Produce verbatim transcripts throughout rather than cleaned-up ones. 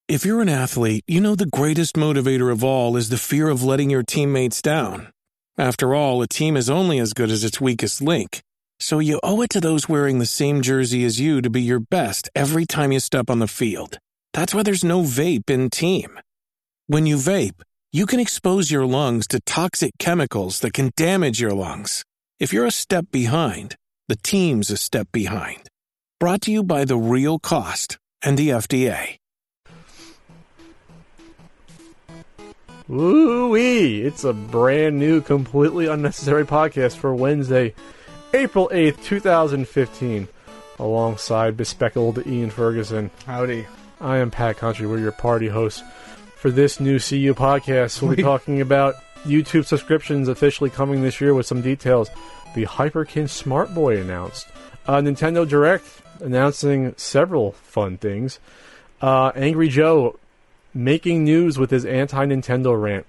If you're an athlete, you know the greatest motivator of all is the fear of letting your teammates down. After all, a team is only as good as its weakest link. So you owe it to those wearing the same jersey as you to be your best every time you step on the field. That's why there's no vape in team. When you vape, you can expose your lungs to toxic chemicals that can damage your lungs. If you're a step behind, the team's a step behind. Brought to you by The Real Cost and the F D A. Woo-wee! It's a brand new, completely unnecessary podcast for Wednesday, April eighth, twenty fifteen. Alongside bespectacled Ian Ferguson. Howdy. I am Pat Country. We're your party hosts for this new C U podcast. We'll be talking about YouTube subscriptions officially coming this year with some details. The Hyperkin Smart Boy announced. Uh, Nintendo Direct announcing several fun things. Uh, Angry Joe making news with his anti-Nintendo rant.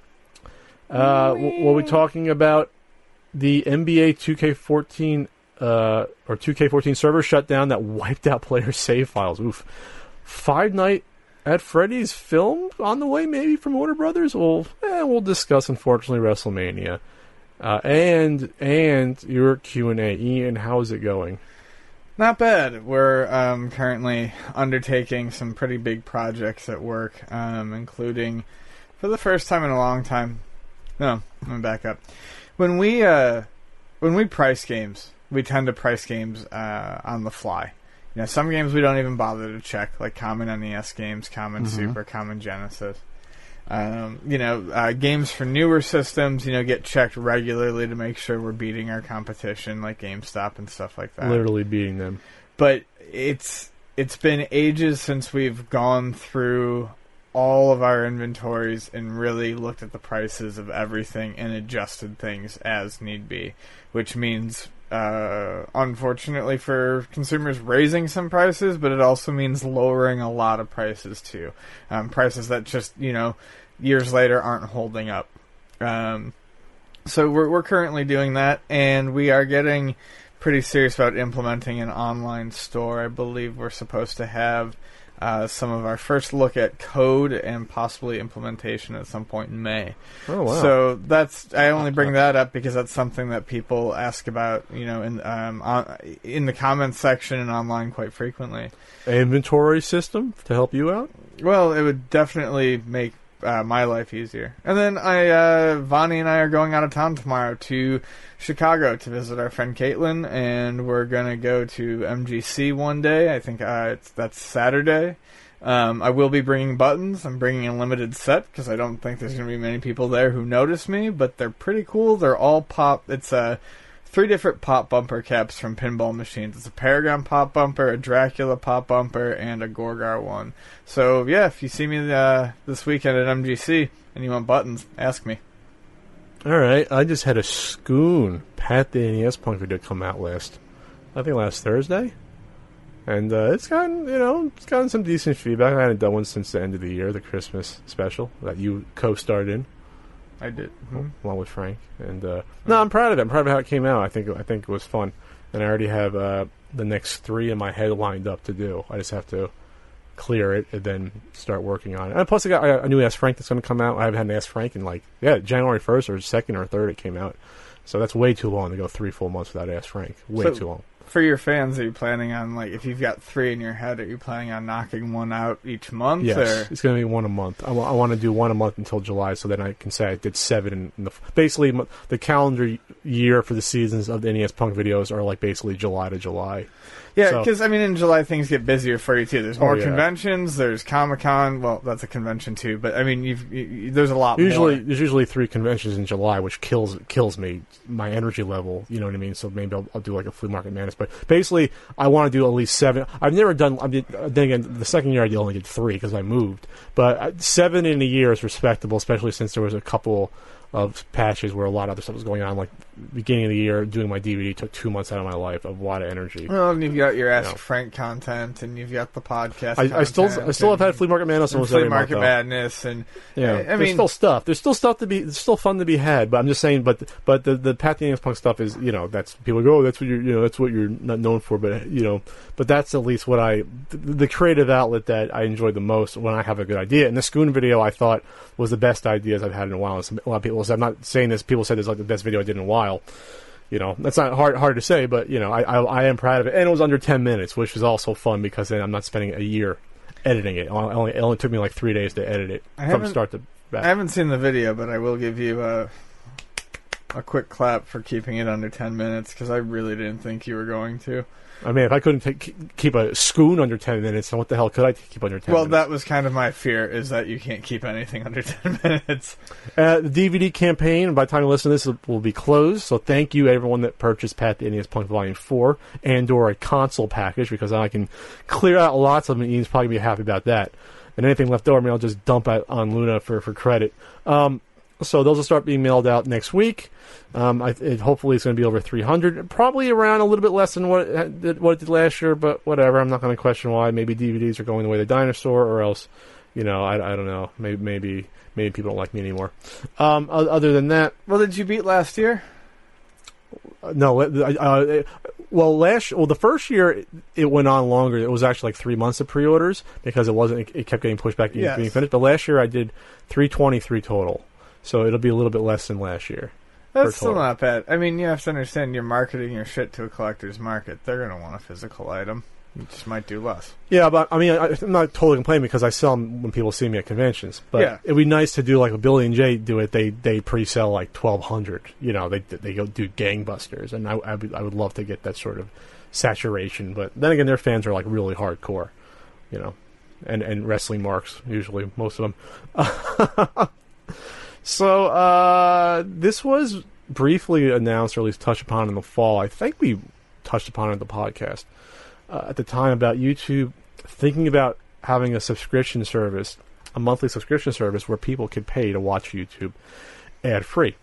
Uh, we'll be talking about the N B A two K fourteen uh, or two K fourteen server shutdown that wiped out player save files. Oof. Five Nights at Freddy's film on the way, maybe from Warner Brothers. We'll eh, we'll discuss, unfortunately, WrestleMania uh, and and your Q and A. Ian, how is it going? Not bad. We're um, currently undertaking some pretty big projects at work, um, including, for the first time in a long time, no, I'm going to back up. When we, uh, when we price games, we tend to price games uh, on the fly. You know, some games we don't even bother to check, like Common N E S games, Common mm-hmm. Super, Common Genesis. Um, you know, uh, games for newer systems, you know, get checked regularly to make sure we're beating our competition, like GameStop and stuff like that. Literally beating them. But it's it's been ages since we've gone through all of our inventories and really looked at the prices of everything and adjusted things as need be, which means, uh, unfortunately for consumers, raising some prices, but it also means lowering a lot of prices too. Um, prices that just, you know, years later aren't holding up. Um, so we're we're currently doing that, and we are getting pretty serious about implementing an online store. I believe we're supposed to have uh, some of our first look at code and possibly implementation at some point in May. Oh wow! So that's I only bring that up because that's something that people ask about, you know, in um on, in the comments section and online quite frequently. An inventory system to help you out? Well, it would definitely make Uh, my life easier. And then I, uh, Vonnie and I are going out of town tomorrow to Chicago to visit our friend Caitlin, and we're gonna go to M G C one day. I think uh, it's, that's Saturday. Um, I will be bringing buttons. I'm bringing a limited set because I don't think there's gonna be many people there who notice me, but they're pretty cool. They're all pop. It's a uh, three different pop bumper caps from Pinball Machines. It's a Paragon pop bumper, a Dracula pop bumper, and a Gorgar one. So, yeah, if you see me uh, this weekend at M G C and you want buttons, ask me. Alright, I just had a Scoon Pat the N E S Punk video come out last, I think last Thursday. And uh, it's gotten, you know, it's gotten some decent feedback. I hadn't done one since the end of the year, the Christmas special that you co-starred in. I did, mm-hmm. along with Frank, and uh, no, I'm proud of it. I'm proud of how it came out. I think I think it was fun, and I already have uh, the next three in my head lined up to do. I just have to clear it and then start working on it. And plus, I got, I got a new Ask Frank that's going to come out. I haven't had an Ask Frank in like yeah January first or second or third. It came out, so that's way too long to go three full months without Ask Frank. Way so, too long. For your fans, are you planning on, like, if you've got three in your head, are you planning on knocking one out each month? Yes, or? It's going to be one a month. I, w- I want to do one a month until July, so then I can say I did seven. In, in the basically, m- the calendar year for the seasons of the N E S Punk videos are like basically July to July. Yeah, because, so, I mean, in July, things get busier for you, too. There's more oh, yeah. conventions, there's Comic-Con. Well, that's a convention, too. But, I mean, you've, you, there's a lot usually, more. There's usually three conventions in July, which kills kills me, my energy level, you know what I mean? So maybe I'll, I'll do, like, a Flea Market Madness. But basically, I want to do at least seven. I've never done, I did, then again, the second year I only did three because I moved. But seven in a year is respectable, especially since there was a couple of patches where a lot of other stuff was going on, like beginning of the year doing my D V D took two months out of my life of a lot of energy. Well, and you've got your Ask You know. Frank content, and you've got the podcast. I, I still I still have had Flea Market Madness and almost Flea every Market month, though. Madness, and Yeah, I, I there's mean, still stuff. There's still stuff to be. There's still fun to be had. But I'm just saying. But but the the Pat the Enix Punk stuff is, you know, that's people go, oh, that's what you're you know that's what you're not known for. But you know, but that's at least what I the, the creative outlet that I enjoy the most when I have a good idea. And the Scoon video I thought was the best ideas I've had in a while. And some, a lot of people said, I'm not saying this. People said it's like the best video I did in a while. You know, that's not hard hard to say, but you know, I, I I am proud of it. And it was under ten minutes, which was also fun because then I'm not spending a year editing it. It only, it only took me like three days to edit it I from start to back. I haven't seen the video, but I will give you a a quick clap for keeping it under ten minutes because I really didn't think you were going to. I mean, if I couldn't take, keep a Scoon under ten minutes, then what the hell could I keep under ten well, minutes? Well, that was kind of my fear, is that you can't keep anything under ten minutes. Uh, the D V D campaign, by the time you listen to this, will be closed. So thank you, everyone that purchased Pat the Enix Punk Volume four and or a console package, because I can clear out lots of them, and Ian's probably going to be happy about that. And anything left over, I mean, I'll just dump out on Luna for, for credit. Um, so those will start being mailed out next week. Um, I, it, hopefully it's going to be over three hundred. Probably around a little bit less than what it did, what it did last year, but whatever. I'm not going to question why. Maybe D V Ds are going the way of the dinosaur, or else, you know, I, I don't know. Maybe maybe maybe people don't like me anymore. Um, other than that, well, did you beat last year? No. Uh, well, last well the first year it, it went on longer. It was actually like three months of pre-orders because it wasn't. It, it kept getting pushed back and yes. being finished. But last year I did three twenty-three total, so it'll be a little bit less than last year. That's still not bad. I mean, you have to understand, you're marketing your shit to a collector's market. They're going to want a physical item. You just might do less. Yeah, but I mean, I, I'm not totally complaining because I sell them when people see me at conventions. But yeah. It'd be nice to do like when Billy and Jay do it. They they pre-sell like twelve hundred. You know, they they go do gangbusters, and I I would, I would love to get that sort of saturation. But then again, their fans are like really hardcore, you know, and and wrestling marks usually, most of them. So, uh, this was briefly announced, or at least touched upon in the fall. I think we touched upon it in the podcast uh, at the time about YouTube thinking about having a subscription service, a monthly subscription service where people could pay to watch YouTube ad-free.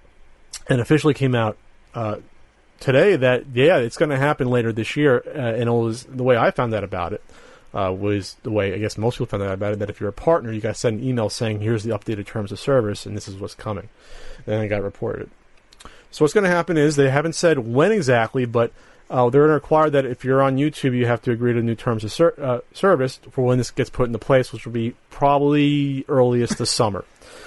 And officially came out uh, today that, yeah, it's going to happen later this year. Uh, and it was the way I found out about it. Uh, was the way I guess most people found out about it, that if you're a partner, you got to send an email saying, here's the updated terms of service, and this is what's coming. Then it got reported. So what's going to happen is, they haven't said when exactly, but uh, they're going to require that if you're on YouTube, you have to agree to new terms of ser- uh, service for when this gets put into place, which will be probably earliest this summer.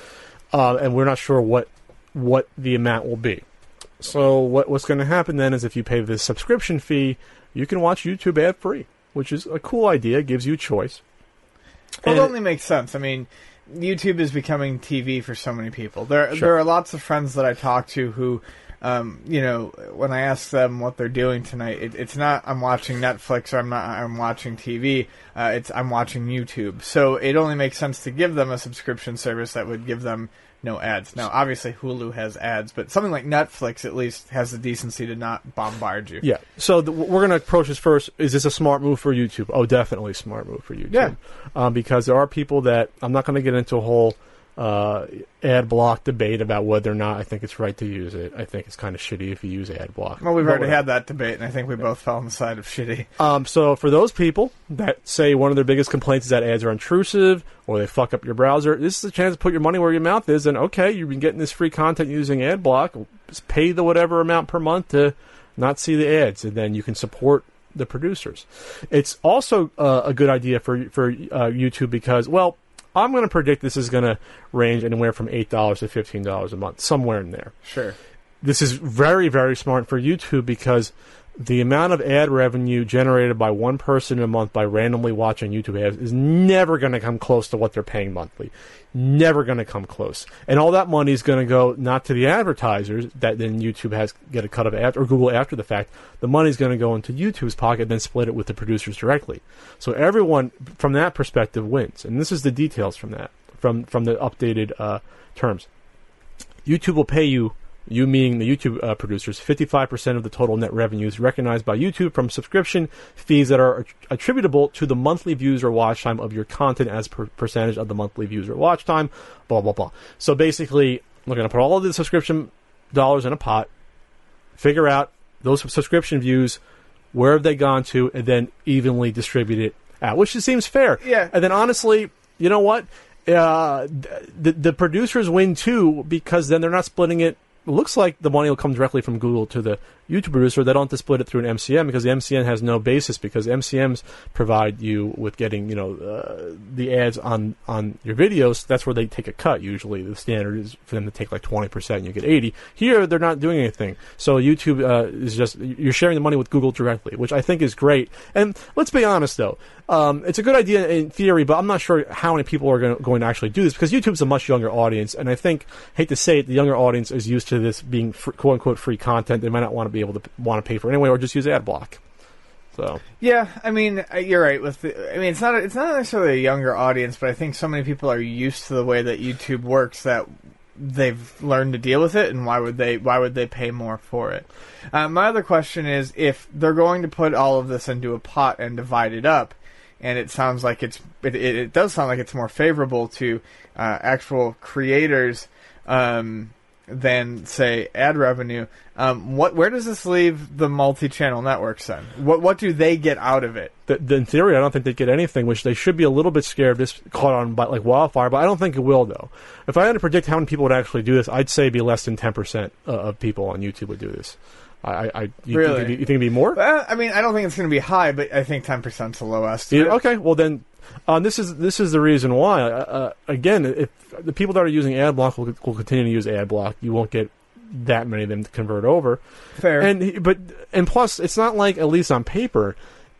Uh, and we're not sure what what the amount will be. So what what's going to happen then is, if you pay this subscription fee, you can watch YouTube ad-free, which is a cool idea. It gives you choice. Well, and it only makes sense. I mean, YouTube is becoming T V for so many people. There, Sure. there are lots of friends that I talk to who, um, you know, when I ask them what they're doing tonight, it, it's not I'm watching Netflix or I'm not I'm watching T V. Uh, it's I'm watching YouTube. So it only makes sense to give them a subscription service that would give them no ads. Now, obviously, Hulu has ads, but something like Netflix at least has the decency to not bombard you. Yeah. So the, we're going to approach this first. Is this a smart move for YouTube? Oh, definitely a smart move for YouTube. Yeah. Um, because there are people that, I'm not going to get into a whole uh, ad block debate about whether or not I think it's right to use it. I think it's kind of shitty if you use ad block. Well, we've But already whatever. had that debate, and I think we both fell on the side of shitty. Um, so for those people that say one of their biggest complaints is that ads are intrusive or they fuck up your browser, this is a chance to put your money where your mouth is. And okay, you've been getting this free content using ad block. Just pay the whatever amount per month to not see the ads, and then you can support the producers. It's also uh, a good idea for for uh, YouTube because, well, I'm going to predict this is going to range anywhere from eight dollars to fifteen dollars a month, somewhere in there. Sure. This is very, very smart for YouTube because the amount of ad revenue generated by one person a month by randomly watching YouTube ads is never going to come close to what they're paying monthly. Never going to come close. And all that money is going to go not to the advertisers that then YouTube has get a cut of after, or Google after the fact. The money is going to go into YouTube's pocket, then split it with the producers directly. So everyone from that perspective wins. And this is the details from that, from from the updated uh, terms. YouTube will pay you, you meaning the YouTube uh, producers, fifty-five percent of the total net revenues recognized by YouTube from subscription fees that are attributable to the monthly views or watch time of your content as per percentage of the monthly views or watch time, blah, blah, blah. So basically, we're going to put all of the subscription dollars in a pot, figure out those subscription views, where have they gone to, and then evenly distribute it out, which just seems fair. Yeah. And then honestly, you know what? Uh, the, the producers win too, because then they're not splitting it. It looks like the money will come directly from Google to the YouTube producer. They don't have to split it through an M C M because the M C M has no basis, because M C Ms provide you with getting, you know, uh, the ads on, on your videos. That's where they take a cut. Usually the standard is for them to take like twenty percent and you get eighty. Here, they're not doing anything. So YouTube uh, is just, you're sharing the money with Google directly, which I think is great. And let's be honest though, um, it's a good idea in theory, but I'm not sure how many people are going to, going to actually do this, because YouTube's a much younger audience. And I think, hate to say it, the younger audience is used to this being fr- quote unquote free content. They might not want to be able to want to pay for it anyway, or just use ad block. So yeah, I mean, you're right. With the, I mean, it's not it's not necessarily a younger audience, but I think so many people are used to the way that YouTube works that they've learned to deal with it. And why would they why would they pay more for it? Uh, my other question is, if they're going to put all of this into a pot and divide it up, and it sounds like it's it, it, it does sound like it's more favorable to uh, actual creators um, than say ad revenue. Um, what where does this leave the multi-channel networks then? What what do they get out of it? The, the, in theory, I don't think they get anything, which they should be a little bit scared of this caught on by, like wildfire, but I don't think it will, though. If I had to predict how many people would actually do this, I'd say it'd be less than ten percent uh, of people on YouTube would do this. I, I, you really? Think, you think it'd be more? Well, I mean, I don't think it's going to be high, but I think ten percent is a low estimate. Yeah, okay, well then, uh, this is this is the reason why. Uh, uh, again, if the people that are using AdBlock will, will continue to use AdBlock, you won't get that many of them to convert over. Fair. And but and plus, it's not like, at least on paper,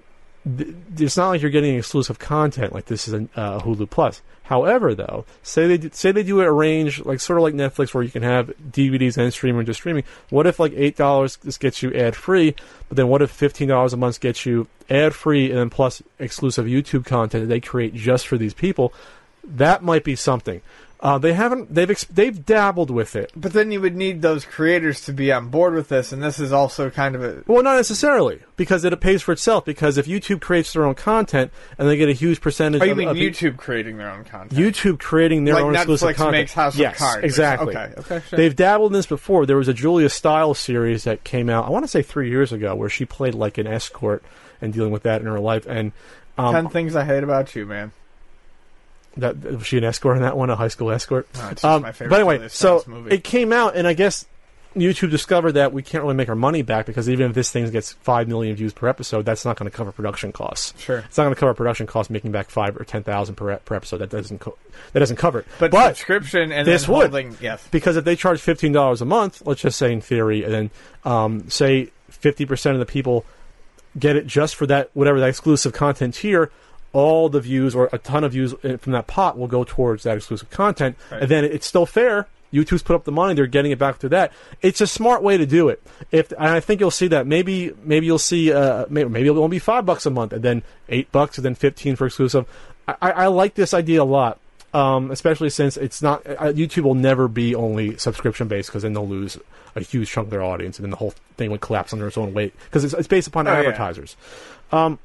th- it's not like you're getting exclusive content like this is a uh, Hulu Plus. However, though, say they do, say they do it arrange like sort of like Netflix, where you can have D V Ds and streaming just streaming. What if like eight dollars this gets you ad free, but then what if fifteen dollars a month gets you ad free and then plus exclusive YouTube content that they create just for these people? That might be something. Uh, they haven't. They've ex- they've dabbled with it, but then you would need those creators to be on board with this, and this is also kind of a well, not necessarily, because it pays for itself. Because if YouTube creates their own content and they get a huge percentage, oh, you of, mean of YouTube creating their own content? YouTube creating their like own Netflix exclusive content. Makes House yes, of Cards. exactly. Okay, okay. Sure. They've dabbled in this before. There was a Julia Stiles series that came out, I want to say three years ago, where she played like an escort and dealing with that in her life. And um, Ten Things I Hate About You, man. That was she an escort in that one, a high school escort? No, it's just um, my favorite. But anyway, so movie. It came out, and I guess YouTube discovered that we can't really make our money back, because even if this thing gets five million views per episode, that's not going to cover production costs. Sure, it's not going to cover production costs, making back five or ten thousand per per episode. That doesn't co- that doesn't cover it. But, but subscription and this then would, holding, yes, because if they charge fifteen dollars a month, let's just say in theory, and then um, say fifty percent of the people get it just for that whatever that exclusive content tier. All the views, or a ton of views from that pot, will go towards that exclusive content. Right. And then it's still fair. YouTube's put up the money; they're getting it back through that. It's a smart way to do it. If and I think you'll see that maybe maybe you'll see uh, maybe, maybe it won't be five bucks a month, and then eight bucks, and then fifteen for exclusive. I, I, I like this idea a lot, um, especially since it's not uh, YouTube will never be only subscription based, because then they'll lose a huge chunk of their audience, and then the whole thing would collapse under its own weight, because it's, it's based upon oh, advertisers. Yeah. Um,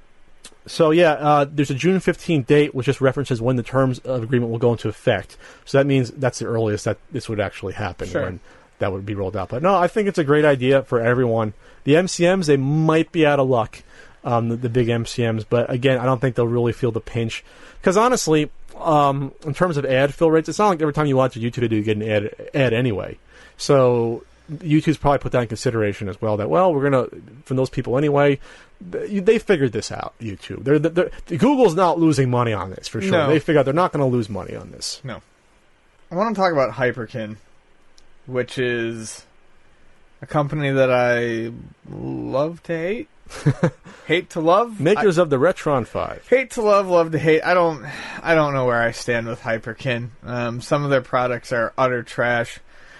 So yeah, uh, there's a June fifteenth date, which just references when the terms of agreement will go into effect. So that means that's the earliest that this would actually happen, sure. when that would be rolled out. But no, I think it's a great idea for everyone. The M C Ms, they might be out of luck, um, the, the big M C Ms, but again, I don't think they'll really feel the pinch. Because honestly, um, in terms of ad fill rates, it's not like every time you watch a YouTube video, you get an ad, ad anyway. So YouTube's probably put that in consideration as well, that, well, we're going to, from those people anyway, they figured this out, YouTube. They're, they're, Google's not losing money on this, for sure. No. They figured out they're not going to lose money on this. No. I want to talk about Hyperkin, which is a company that I love to hate. Hate to love. Makers I, of the Retron five. Hate to love, love to hate. I don't I don't know where I stand with Hyperkin. Um, some of their products are utter trash.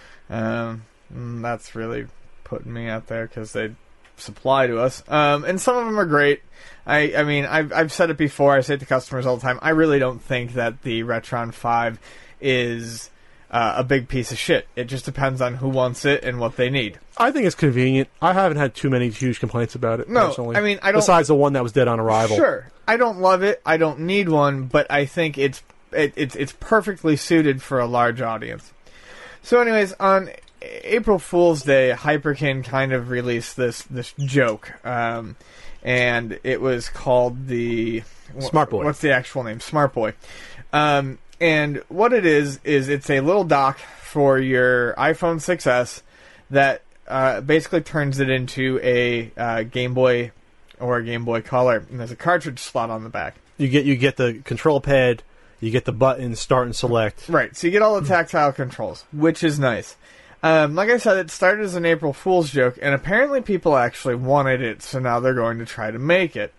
Um, that's really putting me out there, because they supply to us. Um, and some of them are great. I, I mean, I've, I've said it before. I say it to customers all the time. I really don't think that the Retron five is uh, a big piece of shit. It just depends on who wants it and what they need. I think it's convenient. I haven't had too many huge complaints about it, no, personally. I mean, I don't... Besides the one that was dead on arrival. Sure. I don't love it. I don't need one, but I think it's it, it's it's perfectly suited for a large audience. So anyways, on April Fool's Day, Hyperkin kind of released this this joke, um, and it was called the Smart Boy. What's the actual name? Smart Boy. Um, and what it is is it's a little dock for your iPhone six S that uh, basically turns it into a uh, Game Boy or a Game Boy Color, and there's a cartridge slot on the back. You get you get the control pad, you get the buttons, start and select. Right, so you get all the tactile controls, which is nice. Um, like I said, it started as an April Fool's joke, and apparently people actually wanted it, so now they're going to try to make it.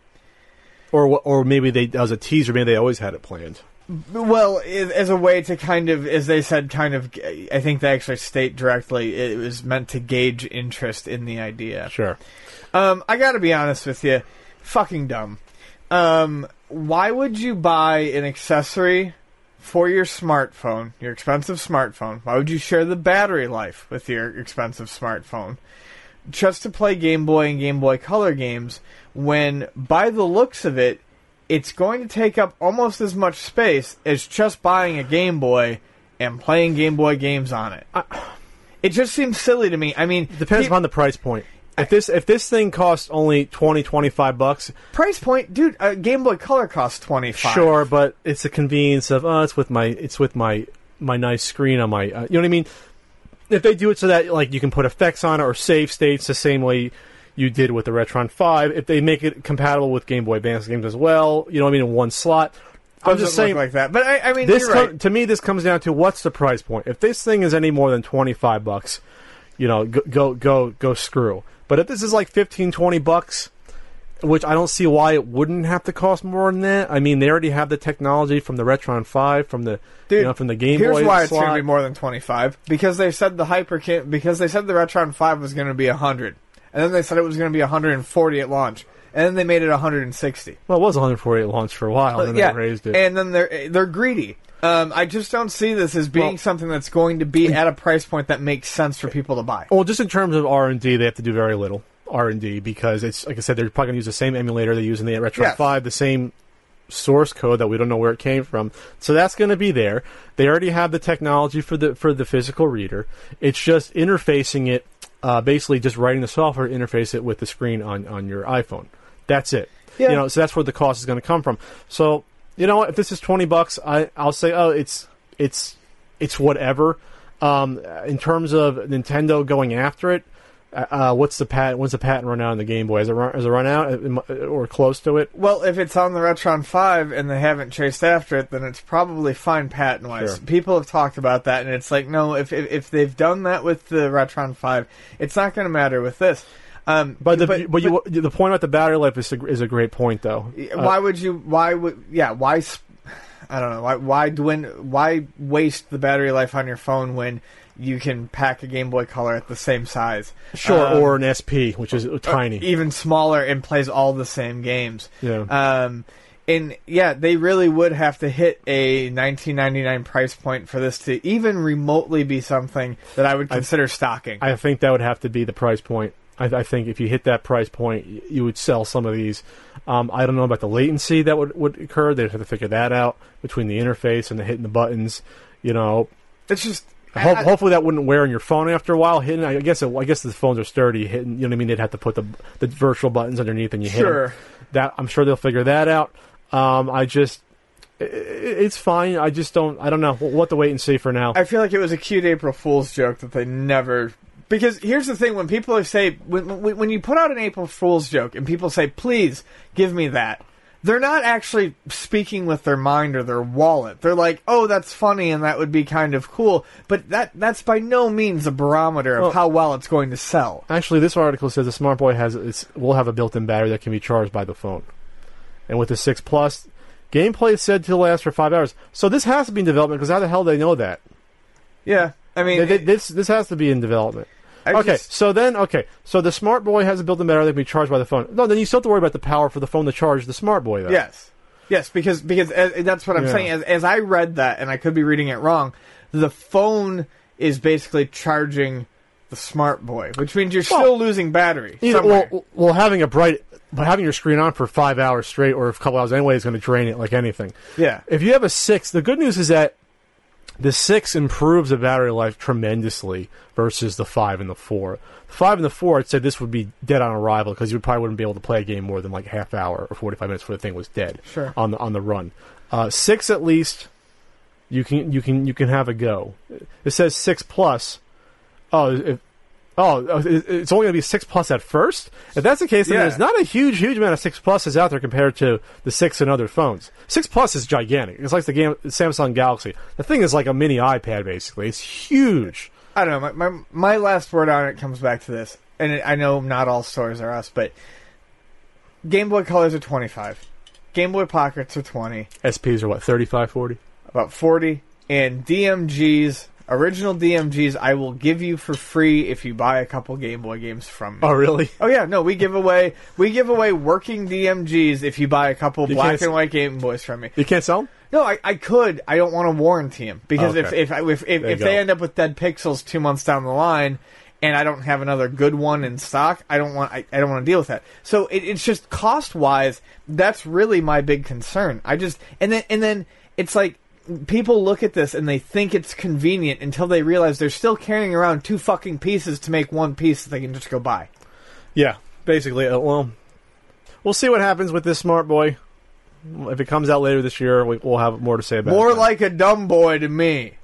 Or or maybe they that was a teaser, maybe they always had it planned. Well, as a way to kind of, as they said, kind of, I think they actually state directly, it was meant to gauge interest in the idea. Sure. Um, I gotta be honest with you, fucking dumb. Um, why would you buy an accessory for your smartphone, your expensive smartphone? Why would you share the battery life with your expensive smartphone just to play Game Boy and Game Boy Color games when, by the looks of it, it's going to take up almost as much space as just buying a Game Boy and playing Game Boy games on it? I, it just seems silly to me. I mean, depends pe- upon the price point. If this if this thing costs only twenty, twenty-five bucks, price point, dude, a Game Boy Color costs twenty-five. Sure, but it's the convenience of oh, it's with my it's with my my nice screen on my uh, you know what I mean. If they do it so that like you can put effects on it or save states the same way you did with the Retron five, if they make it compatible with Game Boy Advance games as well, you know what I mean, in one slot. I'm Doesn't just saying look like that, but I, I mean, this you're right. com- to me this comes down to what's the price point. If this thing is any more than twenty-five bucks, you know, go go go, go screw. But if this is like fifteen, twenty bucks, which I don't see why it wouldn't have to cost more than that. I mean, they already have the technology from the Retron five, from the Dude, you know, from the Game here's Boy. Here's why it's slot. going to be more than twenty-five. Because they said the Hyper because they said the Retron five was going to be one hundred. And then they said it was going to be one hundred forty at launch. And then they made it one hundred sixty. Well, it was one hundred forty at launch for a while, and then yeah, they raised it. And then they're they're greedy. Um, I just don't see this as being well, something that's going to be at a price point that makes sense for people to buy. Well, just in terms of R and D, they have to do very little R and D because it's like I said, they're probably going to use the same emulator they use in the Retron yes. five, the same source code that we don't know where it came from. So that's going to be there. They already have the technology for the for the physical reader. It's just interfacing it, uh, basically just writing the software to interface it with the screen on, on your iPhone. That's it. Yeah. You know, so that's where the cost is going to come from. So, you know what, if this is twenty bucks, I I'll say, oh, it's it's it's whatever. Um, in terms of Nintendo going after it, uh, what's the patent? When's the patent run out on the Game Boy? Has it run, has it run out or close to it? Well, if it's on the Retron five and they haven't chased after it, then it's probably fine patent-wise. Sure. People have talked about that, and it's like, no, if if, if they've done that with the Retron five, it's not going to matter with this. Um, but the, but, but, you, the point about the battery life is a, is a great point, though. Why uh, would you? Why would? Yeah. Why? I don't know. Why? Why dwin, Why waste the battery life on your phone when you can pack a Game Boy Color at the same size? Sure, um, or an S P, which is tiny, even smaller, and plays all the same games. Yeah. Um, and yeah, they really would have to hit a nineteen ninety-nine price point for this to even remotely be something that I would consider I, stocking. I think that would have to be the price point. I, I think if you hit that price point, you would sell some of these. Um, I don't know about the latency that would, would occur. They'd have to figure that out between the interface and the hitting the buttons. You know, it's just ho- I, hopefully that wouldn't wear on your phone after a while. Hitting, I guess, it, I guess the phones are sturdy. Hitting, you know what I mean? They'd have to put the the virtual buttons underneath and you hit sure. them. That I'm sure they'll figure that out. Um, I just. It's fine. I just don't. I don't know. We'll have to wait and see for now. I feel like it was a cute April Fool's joke that they never. Because here's the thing: when people say when when you put out an April Fool's joke and people say, "Please give me that," they're not actually speaking with their mind or their wallet. They're like, "Oh, that's funny and that would be kind of cool," but that that's by no means a barometer of well, how well it's going to sell. Actually, this article says the Smart Boy has it's, will have a built-in battery that can be charged by the phone, and with the six Plus. Gameplay is said to last for five hours. So this has to be in development, because how the hell do they know that? Yeah, I mean... They, they, this this has to be in development. I okay, just, so then, okay, so the Smart Boy has a built-in battery that can be charged by the phone. No, then you still have to worry about the power for the phone to charge the Smart Boy, though. Yes. Yes, because because as, that's what I'm yeah. saying. As, as I read that, and I could be reading it wrong, the phone is basically charging the Smart Boy, which means you're well, still losing battery. Either, well, well, having a bright... But having your screen on for five hours straight, or a couple hours anyway, is going to drain it like anything. Yeah. If you have a six, the good news is that The six improves the battery life tremendously versus the five and the four. The five and the four, I'd say this would be dead on arrival because you probably wouldn't be able to play a game more than like half hour or forty-five minutes before the thing was dead. Sure. On the on the run. Uh, six at least, you can you can you can have a go. It says six plus. Oh, if, oh, it's only going to be six plus at first. If that's the case, then Yeah. there's not a huge huge amount of six pluses out there compared to the six and other phones. Six plus is gigantic. It's like the game Samsung Galaxy. The thing is like a mini iPad basically. It's huge. I don't know. My, my my last word on it comes back to this, and I know not all stores are us, but Game Boy Colors are twenty-five, Game Boy Pockets are twenty, S Ps are what, thirty-five, forty? about forty, and D M Gs, original D M Gs, I will give you for free if you buy a couple Game Boy games from me. Oh, really? Oh yeah, no, we give away we give away working D M Gs if you buy a couple You black can't s- and white Game Boys from me. You can't sell them? No, I, I could. I don't want to warranty them because if Okay. if I- if if, There if you they go. end up with dead pixels two months down the line, and I don't have another good one in stock, I don't want I, I don't want to deal with that. So it, it's just cost wise, that's really my big concern. I just and then and then it's like people look at this and they think it's convenient until they realize they're still carrying around two fucking pieces to make one piece that they can just go buy. Yeah, basically. Uh, well, we'll see what happens with this Smart Boy. If it comes out later this year, we, we'll have more to say about it. More then. like a dumb boy to me.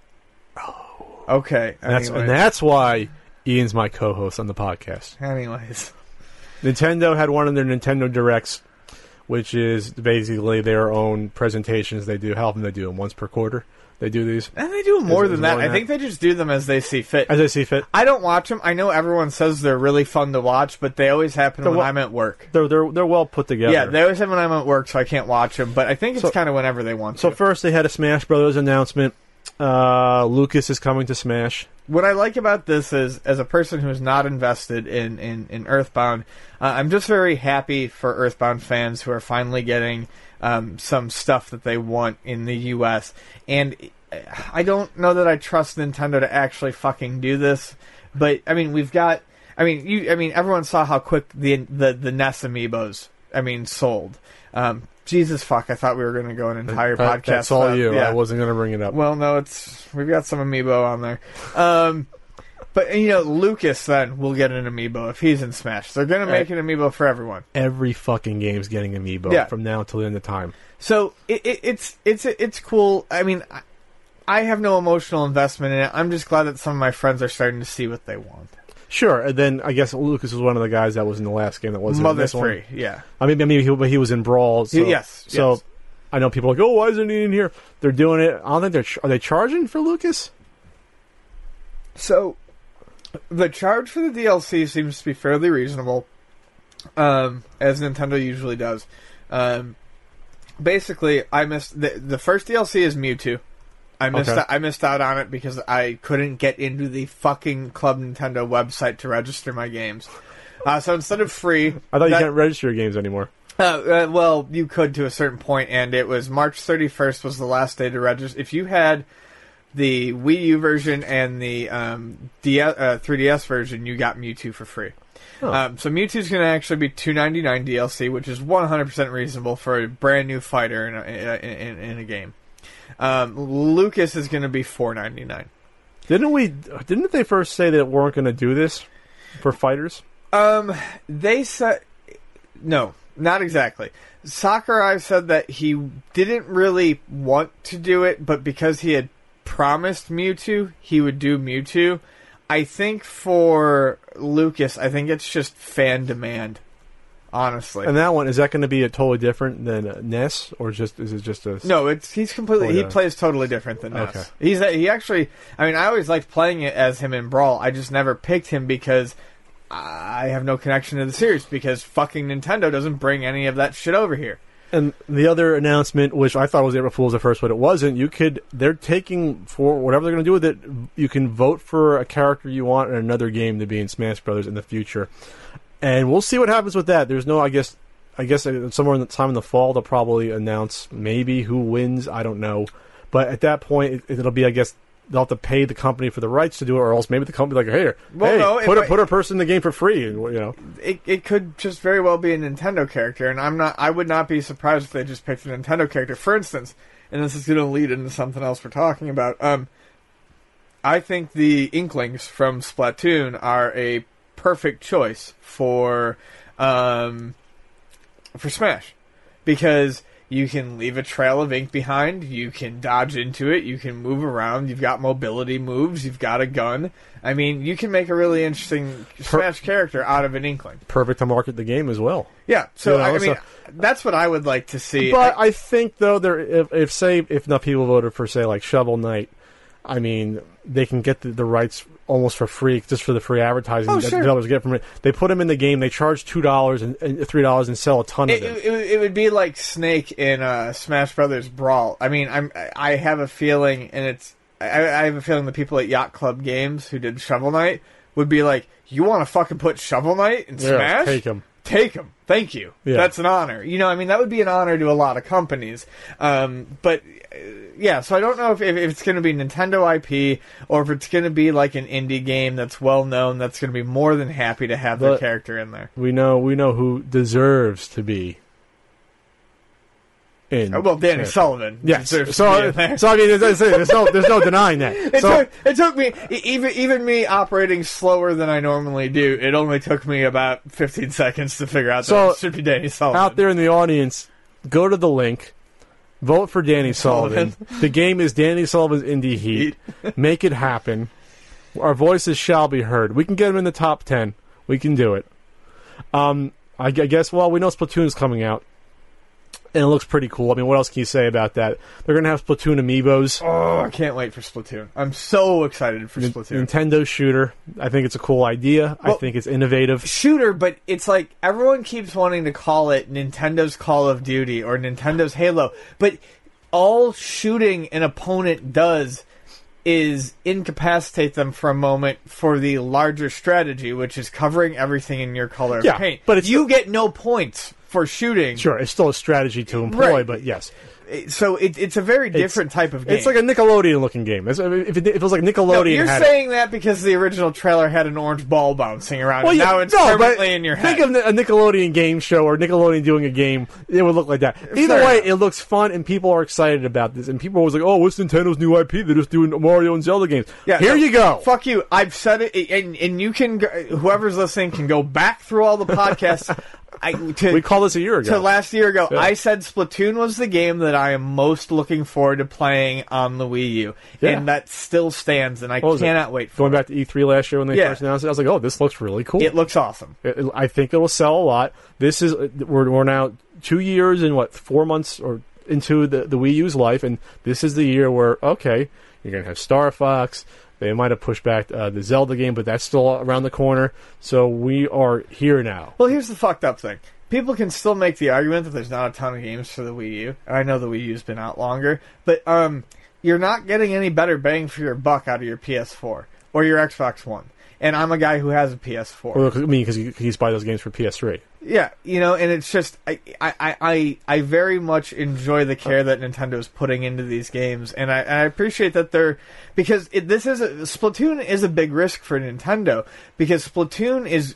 Okay. And that's, and anyways. that's why Ian's my co-host on the podcast. Anyways. Nintendo had one of their Nintendo Directs, which is basically their own presentations they do. How often they do them? Once per quarter? They do these? And they do more Is- than is that. more I than think they just do them as they see fit. As they see fit. I don't watch them. I know everyone says they're really fun to watch, but they always happen They're when well- I'm at work. They're, they're, they're well put together. Yeah, they always happen when I'm at work, so I can't watch them. But I think it's So- kind of whenever they want So to. first they had a Smash Brothers announcement. Uh, Lucas is coming to Smash. What I like about this is, as a person who is not invested in, in, in Earthbound, uh, I'm just very happy for Earthbound fans who are finally getting um, some stuff that they want in the U S. And I don't know that I trust Nintendo to actually fucking do this, but I mean, we've got. I mean, you. I mean, everyone saw how quick the the the N E S amiibos. I mean, sold. Um, Jesus fuck! I thought we were going to go an entire That- podcast. That's all about- you. yeah. I wasn't going to bring it up. Well, no, it's we've got some amiibo on there. Um, but you know, Lucas then will get an amiibo if he's in Smash. They're going to make an amiibo for everyone. Every fucking game's getting Amiibo Yeah. from now until the end of time. So it, it, it's it's it's cool. I mean, I, I have no emotional investment in it. I'm just glad that some of my friends are starting to see what they want. Sure, and then I guess Lucas was one of the guys that was in the last game that wasn't in Mother this one. three, yeah. I mean, I mean, he, but he was in Brawl. So, Yes, So yes. I know people are like, oh, why isn't he in here? They're doing it. I don't think they're. Ch- are they charging for Lucas? So the charge for the D L C seems to be fairly reasonable, um, as Nintendo usually does. Um, basically, I missed the the first D L C is Mewtwo. I missed Okay. out, I missed out on it because I couldn't get into the fucking Club Nintendo website to register my games. Uh, so instead of free, I thought you that- can't register your games anymore. Uh, uh, well, you could to a certain point, and it was March thirty-first was the last day to register. If you had the Wii U version and the um, D- uh, three D S version, you got Mewtwo for free. Oh. Um, so Mewtwo's going to actually be two ninety-nine D L C, which is one hundred percent reasonable for a brand new fighter in a, in, in, in a game. Um, Lucas is going to be four ninety-nine. Didn't we? Didn't they first say that weren't going to do this for fighters? Um, they said no, not exactly. Sakurai said that he didn't really want to do it, but because he had promised Mewtwo, he would do Mewtwo. I think for Lucas, I think it's just fan demand. Honestly, And that one, is that going to be a totally different than uh, N E S, or just is it just a? no, it's he's completely Oh, he yeah. plays totally different than Okay. us. He's he actually. I mean, I always liked playing it as him in Brawl. I just never picked him because I have no connection to the series because fucking Nintendo doesn't bring any of that shit over here. And the other announcement, which I thought was April Fool's at first, but it wasn't. You could, they're taking for whatever they're going to do with it. You can vote for a character you want in another game to be in Smash Brothers in the future, and we'll see what happens with that. There's no, I guess, I guess uh, somewhere in the time in the fall they'll probably announce maybe who wins. I don't know, but at that point it, it'll be, I guess, they'll have to pay the company for the rights to do it, or else maybe the company like, hey, Well, hey, no, if put a I- put a person in the game for free, and you know. It it could just very well be a Nintendo character, and I'm not. I would not be surprised if they just picked a Nintendo character. For instance, and this is going to lead into something else we're talking about. Um, I think the Inklings from Splatoon are a perfect choice for um, for Smash, because you can leave a trail of ink behind, you can dodge into it, you can move around, you've got mobility moves, you've got a gun. I mean, you can make a really interesting Smash per- character out of an Inkling. Perfect to market the game as well. Yeah, so you know, I mean, so, that's what I would like to see. But I, I think, though, there if, if, say, if enough people voted for, say, like Shovel Knight, I mean, they can get the, the rights almost for free, just for the free advertising oh, that sure. developers get from it. They put them in the game, they charge two dollars and, and three dollars and sell a ton of it, them. It, it, it would be like Snake in uh, Smash Brothers Brawl. I mean, I'm, I have a feeling, and it's I, I have a feeling the people at Yacht Club Games who did Shovel Knight would be like, you want to fucking put Shovel Knight in Smash? Yeah, take him. Take him. Thank you. Yeah. That's an honor. You know, I mean, that would be an honor to a lot of companies. Um, but, uh, yeah, so I don't know if, if, if it's going to be Nintendo I P or if it's going to be like an indie game that's well-known that's going to be more than happy to have their but character in there. We know we know who deserves to be in. Oh, well, Danny yeah. Sullivan. Yes. deserves So, to be in there. so I mean, there's, there's no there's no denying that. It, so, took, it took me, even even me operating slower than I normally do, it only took me about fifteen seconds to figure out So, that it should be Danny Sullivan. out there in the audience, go to the link, vote for Danny Sullivan. The game is Danny Sullivan's Indie Heat. Make it happen. Our voices shall be heard. We can get him in the top ten. We can do it. Um, I gu- guess, well, we know Splatoon's coming out. And it looks pretty cool. I mean, what else can you say about that? They're going to have Splatoon amiibos. Oh, I can't wait for Splatoon. I'm so excited for N- Splatoon. Nintendo shooter. I think it's a cool idea. Well, I think it's innovative. Shooter, but it's like everyone keeps wanting to call it Nintendo's Call of Duty or Nintendo's Halo. But all shooting an opponent does is incapacitate them for a moment for the larger strategy, which is covering everything in your color Yeah, of paint. but it's you the- get no points for shooting. Sure, it's still a strategy to employ, Right. but yes. So it, it's a very different type of game. It's like a Nickelodeon-looking game. It's, if, it, if it was like Nickelodeon No, you're had saying that because the original trailer had an orange ball bouncing around, Well, and yeah, now it's no, permanently but in your head. Think of a Nickelodeon game show or Nickelodeon doing a game. It would look like that. Either Fair way, enough. it looks fun, and people are excited about this. And people are always like, "Oh, what's Nintendo's new I P? They're just doing Mario and Zelda games." Yeah, Here no, you go. Fuck you. I've said it, and and you can. Go, whoever's listening can go back through all the podcasts. I, to, We called this a year ago. to last year ago. Yeah. I said Splatoon was the game that I am most looking forward to playing on the Wii U, Yeah. and that still stands. And I What was it? cannot wait for Going it. back to E three last year when they Yeah. first announced it, I was like, "Oh, this looks really cool." It looks awesome. It- it- I think it will sell a lot. This is we're we're now two years and what four months or into the the Wii U's life, and this is the year where okay, you're gonna have Star Fox. They might have pushed back uh, the Zelda game, but that's still around the corner. So we are here now. Well, here's the fucked up thing. People can still make the argument that there's not a ton of games for the Wii U. And I know the Wii U's been out longer, but um, you're not getting any better bang for your buck out of your P S four or your Xbox One. And I'm a guy who has a P S four. Well, I mean, because you, you buy those games for P S three. Yeah, you know, and it's just I, I, I, I I very much enjoy the care that Nintendo's putting into these games, and I, and I appreciate that they're because it, this is a, Splatoon is a big risk for Nintendo because Splatoon is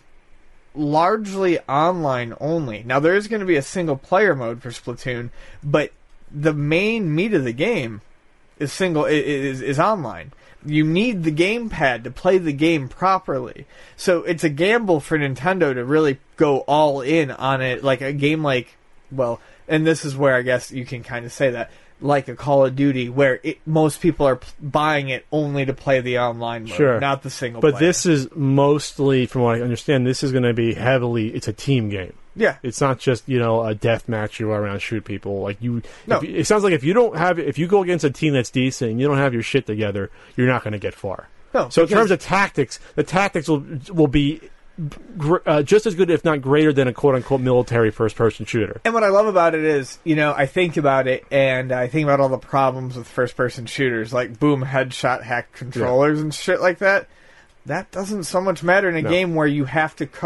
largely online only. Now there is going to be a single player mode for Splatoon, but the main meat of the game is single is is online. You need the gamepad to play the game properly. So it's a gamble for Nintendo to really go all in on it, like a game like, well, and this is where I guess you can kind of say that, like a Call of Duty, where it, most people are p- buying it only to play the online mode, Sure. not the single But player. this is mostly, from what I understand, this is going to be heavily. It's a team game. Yeah. It's not just, you know, a death match you go around and shoot people. Like you, No. if you- it sounds like if you don't have, if you go against a team that's decent and you don't have your shit together, you're not going to get far. No, So in because- terms of tactics, the tactics will will be gr- uh, just as good, if not greater, than a quote unquote military first person shooter. And what I love about it is, you know, I think about it and I think about all the problems with first person shooters, like boom, headshot, hack controllers and shit like that. That doesn't so much matter in a No. game where you have to coat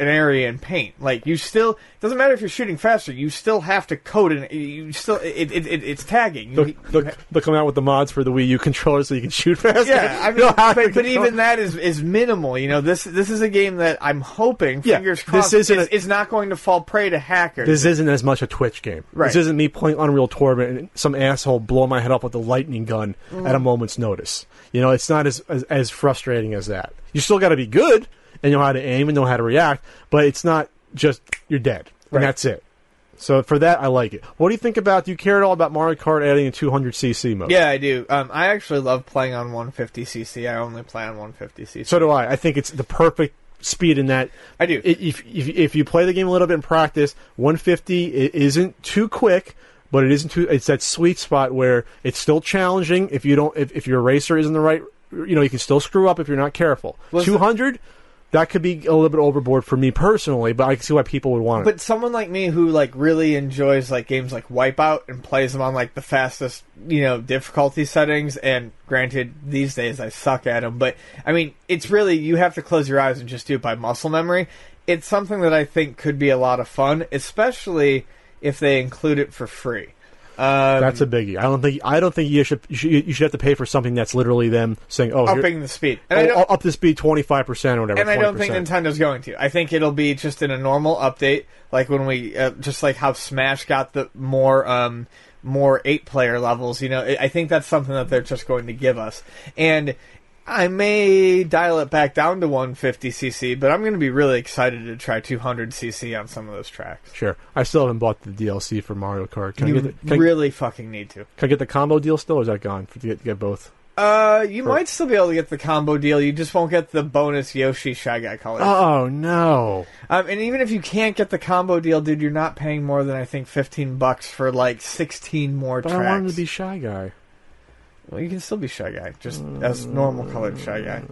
an area in paint. Like, you still, it doesn't matter if you're shooting faster, you still have to code it. You still, it, it, it, it's tagging. They'll, they'll, they'll come out with the mods for the Wii U controller so you can shoot faster. Yeah, I mean, but, but even that is, is minimal. You know, this this is a game that I'm hoping, yeah, fingers crossed, this isn't is, a, is not going to fall prey to hackers. This isn't as much a Twitch game. Right. This isn't me playing Unreal Tournament and some asshole blow my head up with a lightning gun mm. at a moment's notice. You know, it's not as, as, as frustrating as that. You still got to be good and know how to aim and know how to react, but it's not just you're dead, and right. that's it. So for that, I like it. What do you think about, do you care at all about Mario Kart adding a two hundred c c mode? Yeah, I do. Um, I actually love playing on one fifty c c. I only play on one fifty c c. So do I. I think it's the perfect speed in that. I do. If, if, if you play the game a little bit in practice, one fifty it isn't too quick, but it isn't too, it's that sweet spot where it's still challenging. If you don't, if, if your racer isn't the right, you know, you can still screw up if you're not careful. Well, two hundred, that could be a little bit overboard for me personally, but I can see why people would want it. But someone like me who like really enjoys like games like Wipeout and plays them on like the fastest, you know, difficulty settings, and granted these days I suck at them, but I mean, it's really, you have to close your eyes and just do it by muscle memory. It's something that I think could be a lot of fun, especially if they include it for free. Um, that's a biggie. I don't think I don't think you should, you should you should have to pay for something that's literally them saying, "Oh, upping here, the speed." And oh, I don't, up the speed twenty five percent or whatever. And I don't twenty percent. think Nintendo's going to. I think it'll be just in a normal update, like when we, uh, just like how Smash got the more um, more eight player levels. You know, I think that's something that they're just going to give us, and I may dial it back down to one fifty c c, but I'm going to be really excited to try two hundred c c on some of those tracks. Sure. I still haven't bought the D L C for Mario Kart. Can you I get the, can really I, fucking need to. Can I get the combo deal still, or is that gone to get, to get both? Uh, you for, might still be able to get the combo deal. You just won't get the bonus Yoshi Shy Guy colors. Oh, no. Um, and even if you can't get the combo deal, dude, you're not paying more than, I think, fifteen bucks for, like, sixteen more but tracks. But I wanted to be Shy Guy. Well, you can still be Shy Guy, just as normal colored Shy Guy.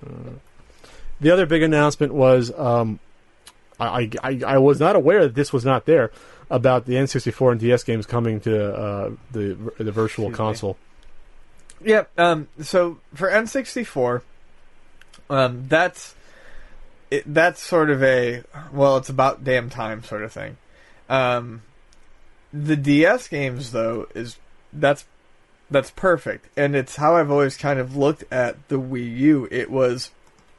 The other big announcement was, um, I, I I was not aware that this was not there, about the N sixty-four and D S games coming to uh, the the virtual Excuse console. Me. Yep. Um, so for N sixty-four, um, that's it, that's sort of a, well, it's about damn time sort of thing. Um, the D S games, though, is that's. That's perfect, and it's how I've always kind of looked at the Wii U. It was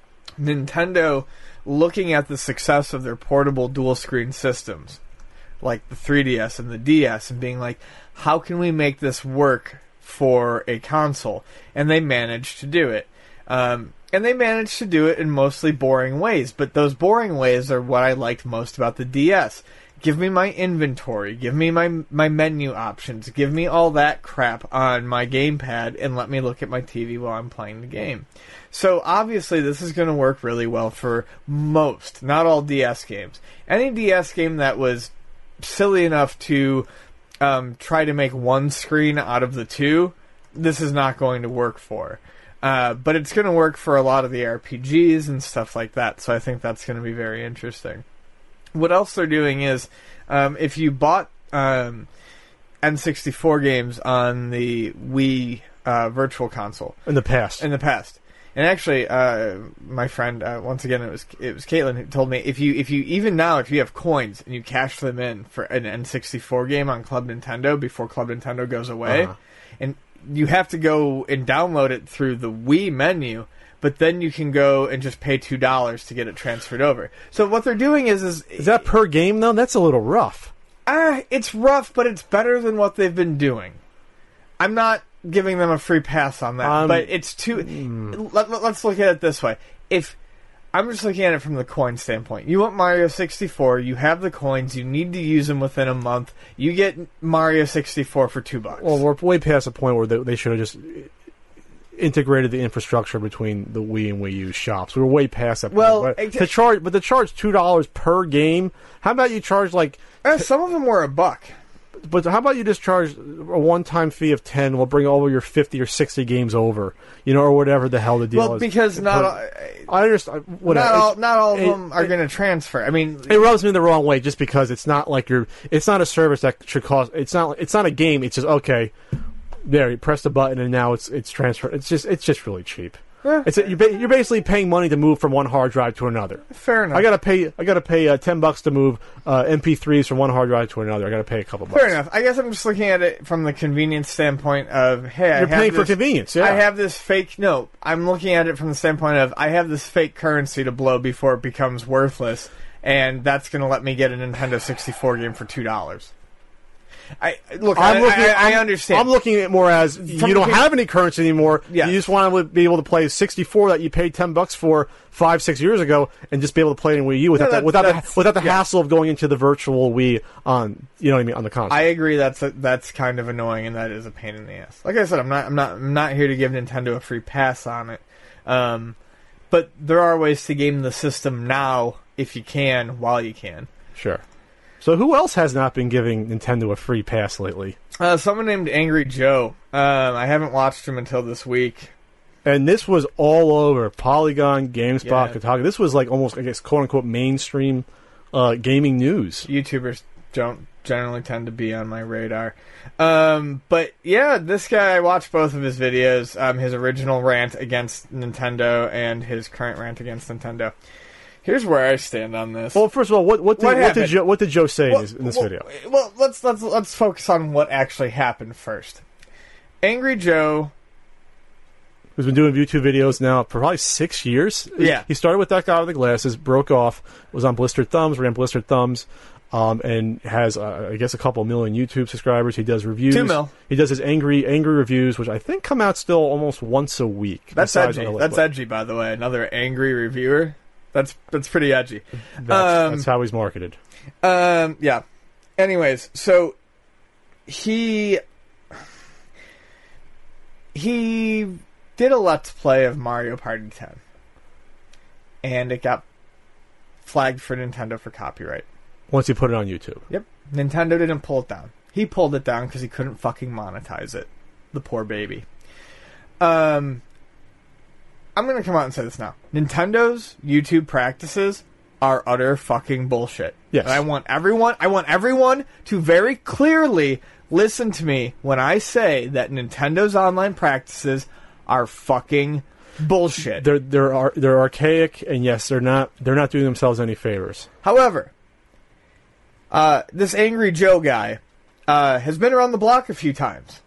Nintendo looking at the success of their portable dual-screen systems, like the three D S and the D S, and being like, how can we make this work for a console? And they managed to do it. Um, and they managed to do it in mostly boring ways, but those boring ways are what I liked most about the D S. Give me my inventory, give me my my menu options, give me all that crap on my gamepad, and let me look at my T V while I'm playing the game. So obviously this is going to work really well for most, not all D S games. Any D S game that was silly enough to um, try to make one screen out of the two, this is not going to work for. Uh, but it's going to work for a lot of the R P Gs and stuff like that, so I think that's going to be very interesting. What else they're doing is, um, if you bought um, N sixty-four games on the Wii uh, Virtual Console in the past, in the past, and actually, uh, my friend, uh, once again, it was it was Caitlin who told me if you if you even now if you have coins and you cash them in for an N sixty-four game on Club Nintendo before Club Nintendo goes away, uh-huh. and you have to go and download it through the Wii menu. But then you can go and just pay two dollars to get it transferred over. So what they're doing is... Is, is that per game, though? That's a little rough. Uh, it's rough, but it's better than what they've been doing. I'm not giving them a free pass on that, um, but it's too... Mm. Let, let, let's look at it this way. If I'm just looking at it from the coin standpoint. You want Mario sixty-four, you have the coins, you need to use them within a month, you get Mario sixty-four for two bucks. Well, we're way past the point where they, they should have just... integrated the infrastructure between the Wii and Wii U shops. We were way past that point. Well, but it, to charge, but to charge two dollars per game. How about you charge like? Uh, some of them were a buck. But how about you just charge a one-time fee of ten? We'll bring over your fifty or sixty games over, you know, or whatever the hell the deal well, is. Well, because not all, I understand. Whatever. Not all, not all of it, them are going to transfer. I mean, it rubs me the wrong way just because it's not like you're. It's not a service that should cost. It's not. It's not a game. It's just okay. There, you press the button and now it's it's transferred. It's just it's just really cheap. Yeah. It's a, you're, ba- you're basically paying money to move from one hard drive to another. Fair enough. I gotta pay. I gotta pay uh, ten bucks to move uh, M P threes from one hard drive to another. I gotta pay a couple bucks. Fair enough. I guess I'm just looking at it from the convenience standpoint of, hey, I You're have paying this, for convenience. Yeah. I have this fake. No, I'm looking at it from the standpoint of I have this fake currency to blow before it becomes worthless, and that's going to let me get a Nintendo sixty-four game for two dollars. I look. I'm I, looking. I, at, I I'm- understand. I'm looking at it more as you don't the- have any currency anymore. Yes. You just want to be able to play sixty-four that you paid ten bucks for five, six years ago, and just be able to play it in Wii U without No, the, without that's- the, without the yeah. hassle of going into the virtual Wii on you know what I mean on the console. I agree. That's a, that's kind of annoying, and that is a pain in the ass. Like I said, I'm not. I'm not. I'm not here to give Nintendo a free pass on it. Um, but there are ways to game the system now if you can, while you can. Sure. So who else has not been giving Nintendo a free pass lately? Uh, someone named Angry Joe. Um, I haven't watched him until this week. And this was all over Polygon, GameSpot, Yeah. Kotaku. This was like almost, I guess, quote unquote mainstream uh, gaming news. YouTubers don't generally tend to be on my radar. Um, but yeah, this guy, I watched both of his videos. Um, his original rant against Nintendo and his current rant against Nintendo. Here's where I stand on this. Well, first of all, what what did What what, did happened? Joe, what did Joe say in, Well, his, in this well, video? Well, let's let's let's focus on what actually happened first. Angry Joe. Who's been doing YouTube videos now for probably six years. Yeah. He started with that guy with the glasses, broke off, was on Blistered Thumbs, ran Blistered Thumbs, um, and has, uh, I guess, a couple million YouTube subscribers. He does reviews. Two mil. He does his angry angry reviews, which I think come out still almost once a week. That's besides edgy. on the That's Liquid. edgy, by the way. Another angry reviewer. That's that's pretty edgy. That's, Um, that's how he's marketed. Um, yeah. Anyways, so he he did a Let's Play of Mario Party ten, and it got flagged for Nintendo for copyright. Once he put it on YouTube. Yep. Nintendo didn't pull it down. He pulled it down because he couldn't fucking monetize it. The poor baby. Um, I'm gonna come out and say this now. Nintendo's YouTube practices are utter fucking bullshit. Yes. And I want everyone, I want everyone to very clearly listen to me when I say that Nintendo's online practices are fucking bullshit. They're they're ar- they're archaic, and yes, they're not they're not doing themselves any favors. However, uh, this Angry Joe guy uh, has been around the block a few times.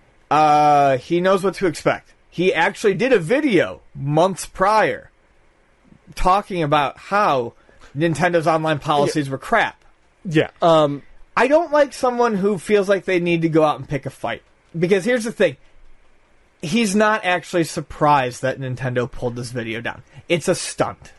Uh, he knows what to expect. He actually did a video months prior talking about how Nintendo's online policies were crap. Yeah. Um. I don't like someone who feels like they need to go out and pick a fight. Because here's the thing. He's not actually surprised that Nintendo pulled this video down. It's a stunt.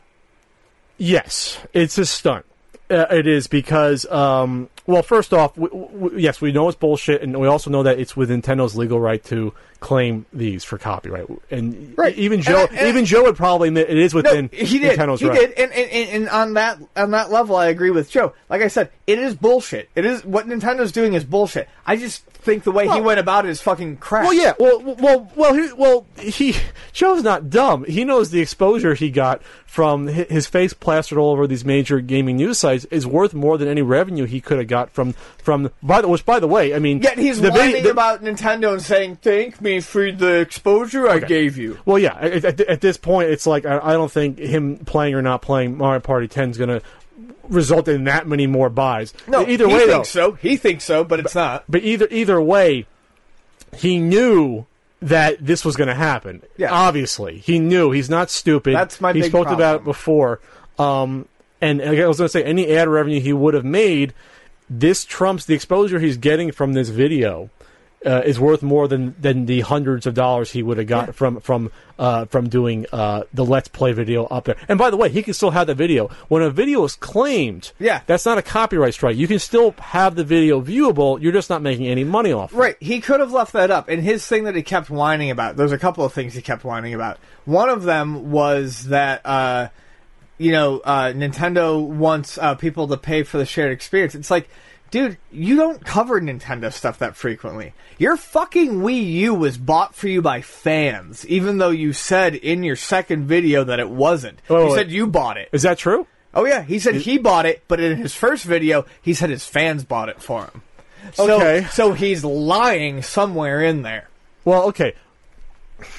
Yes, it's a stunt. Uh, it is because, um, well, first off, w- w- yes, we know it's bullshit, and we also know that it's with Nintendo's legal right to claim these for copyright. And Right. even Joe, And I- and even I- Joe would probably admit it is within no, he did. Nintendo's he right. did, and, and, and, and on that on that level, I agree with Joe. Like I said, it is bullshit. It is what Nintendo's doing is bullshit. I just think the way he Well- went about it is fucking crap. Well, yeah. Well, well, well, he, well. He Joe's not dumb. He knows the exposure he got from hi- his face plastered all over these major gaming news sites is worth more than any revenue he could have got from from. By the which, by the way, I mean, Yet he's the whining vid- the- about Nintendo and saying, "Thank me for the exposure I Okay. gave you." Well, yeah. At, at, at this point, it's like I, I don't think him playing or not playing Mario Party ten is going to result in that many more buys. No, either he way, though. thinks so. He thinks so, but it's not. But either either way, he knew that this was going to happen. Yeah. Obviously, he knew. He's not stupid. That's my He big spoke about it problem. before. Um, and I was going to say, any ad revenue he would have made, this trumps the exposure he's getting from this video. Uh, is worth more than, than the hundreds of dollars he would have got Yeah. from from uh, from doing uh, the Let's Play video up there. And by the way, he can still have the video. When a video is claimed, Yeah. that's not a copyright strike. You can still have the video viewable. You're just not making any money off it. Right, he could have left that up. And his thing that he kept whining about, there's a couple of things he kept whining about. One of them was that, uh, you know, uh, Nintendo wants uh, people to pay for the shared experience. It's like, dude, you don't cover Nintendo stuff that frequently. Your fucking Wii U was bought for you by fans, even though you said in your second video that it wasn't. Oh, you wait. said you bought it. Is that true? Oh yeah, he said he bought it, but in his first video, he said his fans bought it for him. So, Okay. so he's lying somewhere in there. Well, okay.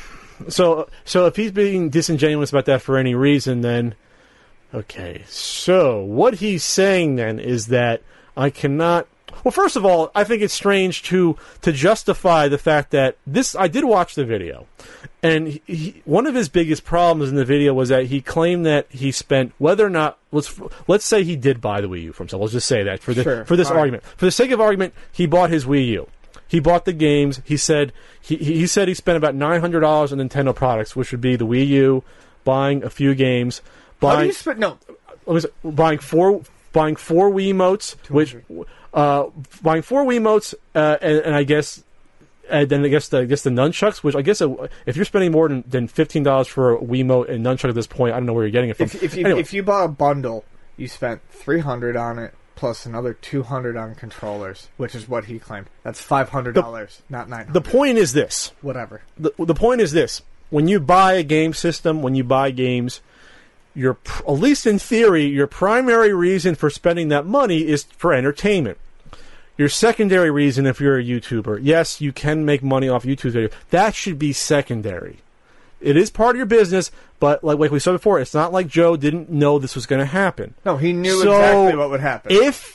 So, so if he's being disingenuous about that for any reason, then okay. So what he's saying then is that I cannot. Well, first of all, I think it's strange to to justify the fact that this. I did watch the video, and he, he, one of his biggest problems in the video was that he claimed that he spent whether or not let's let's say he did buy the Wii U for himself. Let's just say that for the Sure, for this fine. argument, for the sake of argument, he bought his Wii U. He bought the games. He said he he said he spent about nine hundred dollars on Nintendo products, which would be the Wii U, buying a few games, buying How do you spend? No, what was it? buying four buying four Wiimotes, which uh, buying four Wiimotes, uh, and, and I guess and then I guess the I guess the nunchucks, which I guess uh, if you're spending more than, than fifteen dollars for a Wiimote and nunchuck at this point, I don't know where you're getting it from. if, if you Anyway. if you bought a bundle, you spent three hundred on it plus another two hundred on controllers, which is what he claimed. That's five hundred dollars, not nine hundred. The point is this. Whatever. The, the point is this. When you buy a game system, when you buy games, your pr- at least in theory, your primary reason for spending that money is for entertainment. Your secondary reason, if you're a YouTuber, yes, you can make money off YouTube videos. That should be secondary. It is part of your business, but like, like we said before, it's not like Joe didn't know this was going to happen. No, he knew So, exactly what would happen. If,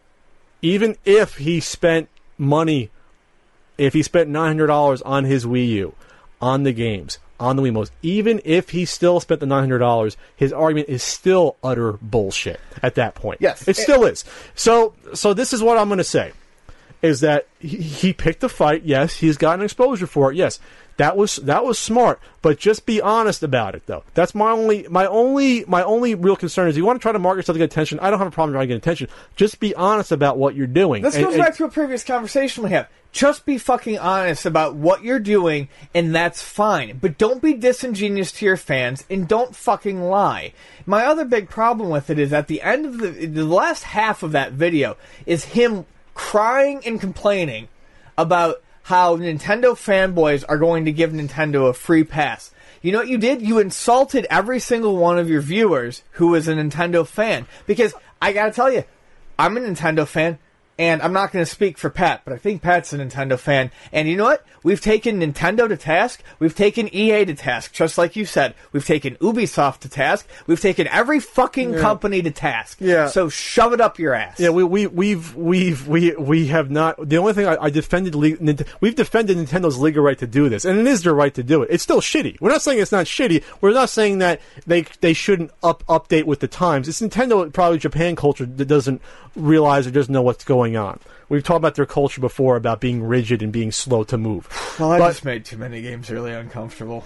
even if he spent money, if he spent nine hundred dollars on his Wii U, on the games, on the Wiimotes, even if he still spent the nine hundred dollars, his argument is still utter bullshit at that point. Yes. It still is. So, so this is what I'm going to say, is that he, he picked a fight. Yes, he's gotten exposure for it. Yes. That was that was smart, but just be honest about it, though. That's my only my only my only real concern is you want to try to market yourself to get attention. I don't have a problem trying to get attention. Just be honest about what you're doing. This And- goes and- back to a previous conversation we had. Just be fucking honest about what you're doing, and that's fine. But don't be disingenuous to your fans, and don't fucking lie. My other big problem with it is at the end of the the last half of that video is him crying and complaining about how Nintendo fanboys are going to give Nintendo a free pass. You know what you did? You insulted every single one of your viewers who is a Nintendo fan. Because, I gotta tell you, I'm a Nintendo fan, and I'm not going to speak for Pat, but I think Pat's a Nintendo fan. And you know what? We've taken Nintendo to task. We've taken E A to task, just like you said. We've taken Ubisoft to task. We've taken every fucking Yeah. company to task. Yeah. So shove it up your ass. Yeah, we we we've we've we we have not. The only thing I, I defended, le- Nint- we've defended Nintendo's legal right to do this, and it is their right to do it. It's still shitty. We're not saying it's not shitty. We're not saying that they they shouldn't up update with the times. It's Nintendo, probably Japan culture that doesn't realize or doesn't know what's going on. We've talked about their culture before about being rigid and being slow to move. Well, I But- just made too many games really uncomfortable.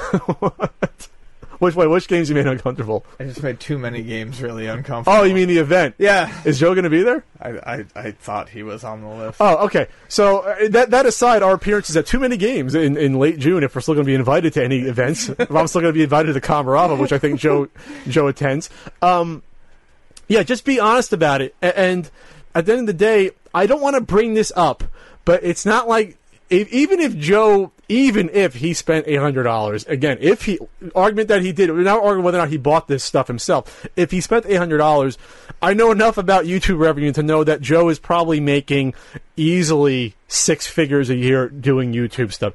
Which way? Which games you made uncomfortable? I just made too many games really uncomfortable. Oh, you mean the event? Yeah. Is Joe going to be there? I, I I thought he was on the list. Oh, okay. So uh, that that aside, our appearances at too many games in, in late June. If we're still going to be invited to any events, if I'm still going to be invited to the Camarava, which I think Joe Joe attends. Um, yeah, just be honest about it. A- And at the end of the day, I don't want to bring this up, but it's not like if, even if Joe, even if he spent eight hundred dollars, again, if he argument that he did, we're not arguing whether or not he bought this stuff himself. If he spent eight hundred dollars, I know enough about YouTube revenue to know that Joe is probably making easily six figures a year doing YouTube stuff.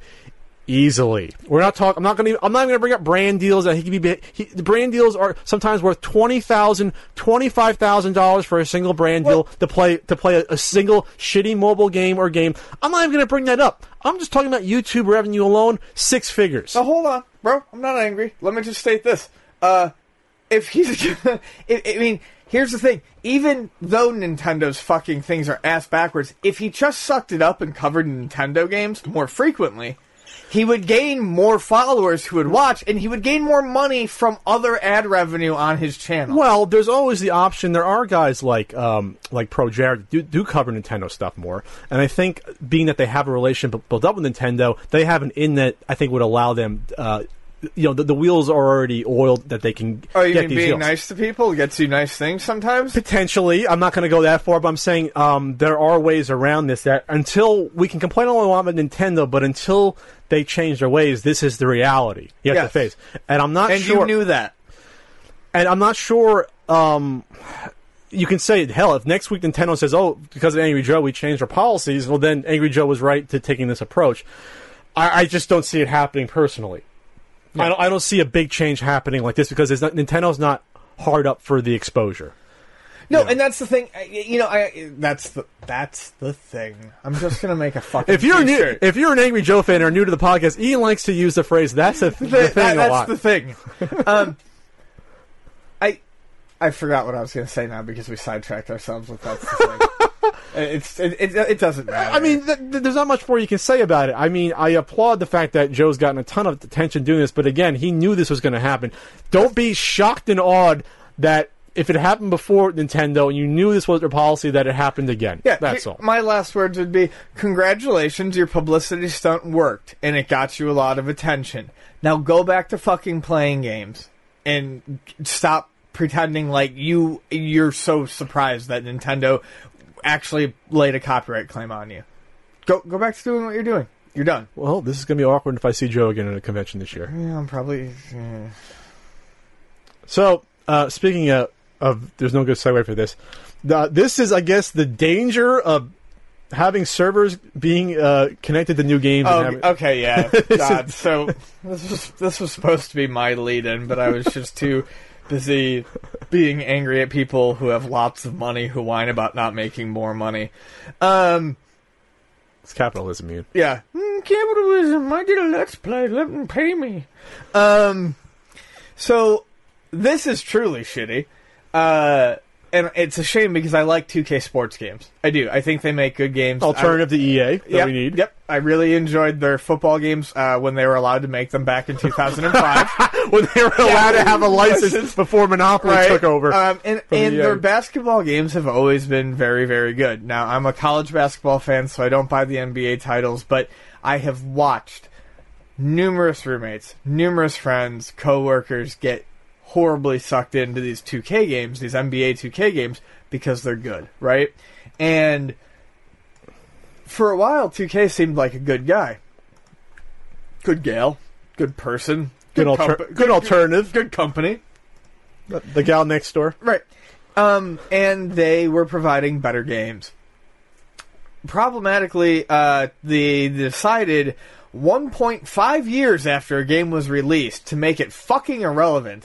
Easily, we're not talking. I'm not going to. I'm not going to bring up brand deals that he could be. He, the brand deals are sometimes worth twenty thousand, twenty five thousand dollars for a single brand deal to play to play a, a single shitty mobile game or game. I'm not even going to bring that up. I'm just talking about YouTube revenue alone, six figures. Now hold on, bro. I'm not angry. Let me just state this. Uh, if he's, I I mean, here's the thing. Even though Nintendo's fucking things are ass backwards, if he just sucked it up and covered Nintendo games more frequently, he would gain more followers who would watch, and he would gain more money from other ad revenue on his channel. Well, there's always the option. There are guys like um, like Pro Jared do, do cover Nintendo stuff more, and I think being that they have a relationship built up with Nintendo, they have an in that I think would allow them. Uh, you know, the, the wheels are already oiled that they can Oh, you get mean these being deals. nice to people gets you nice things sometimes? Potentially, I'm not going to go that far, but I'm saying um, there are ways around this that until we can complain all we want about Nintendo, but until they change their ways, this is the reality you have Yes. to face. And I'm not And sure. you knew that. And I'm not sure. Um, you can say, hell, if next week Nintendo says, "Oh, because of Angry Joe, we changed our policies," well, then Angry Joe was right to taking this approach. I, I just don't see it happening personally. I don't, I don't see a big change happening like this because it's not, Nintendo's not hard up for the exposure. No, you know. and that's the thing. You know, I that's the that's the thing. I'm just gonna make a fucking. If you're t-shirt. new, if you're an Angry Joe fan or new to the podcast, Ian likes to use the phrase "that's the, th- the thing" that, a that's lot. the thing. um, I I forgot what I was gonna say now because we sidetracked ourselves with that's the thing. It's it, it it doesn't matter. I mean, th- th- there's not much more you can say about it. I mean, I applaud the fact that Joe's gotten a ton of attention doing this, but again, he knew this was going to happen. Don't be shocked and awed that if it happened before Nintendo and you knew this was their policy, that it happened again. Yeah, that's he, all. My last words would be, congratulations, your publicity stunt worked, and it got you a lot of attention. Now go back to fucking playing games, and stop pretending like you, you're so surprised that Nintendo actually laid a copyright claim on you. Go go back to doing what you're doing. You're done. Well, this is going to be awkward if I see Joe again at a convention this year. Yeah, I'm probably... Yeah. So, uh, speaking of, of... There's no good segue for this. The, this is, I guess, the danger of having servers being uh, connected to new games. Oh, and having, okay, yeah. God, so this was, this was supposed to be my lead-in, but I was just too busy being angry at people who have lots of money who whine about not making more money. Um... It's capitalism, man. Yeah. Mm, capitalism. I did a Let's Play. Let them pay me. Um, so, this is truly shitty. Uh, and it's a shame because I like two K sports games. I do. I think they make good games. Alternative I, to E A that yep, we need. Yep. I really enjoyed their football games uh, when they were allowed to make them back in two thousand five. When they were allowed to have a license before Monopoly right. took over. Um, and and E A. their basketball games have always been very, very good. Now, I'm a college basketball fan, so I don't buy the N B A titles, but I have watched numerous roommates, numerous friends, coworkers get horribly sucked into these two K games, these N B A two K games, because they're good, right? And for a while, two K seemed like a good guy. Good gal. Good person. Good, Good, alter- compa- good, good alternative. Good company. The, the gal next door. Right. Um, and they were providing better games. Problematically, uh, they decided one point five years after a game was released to make it fucking irrelevant.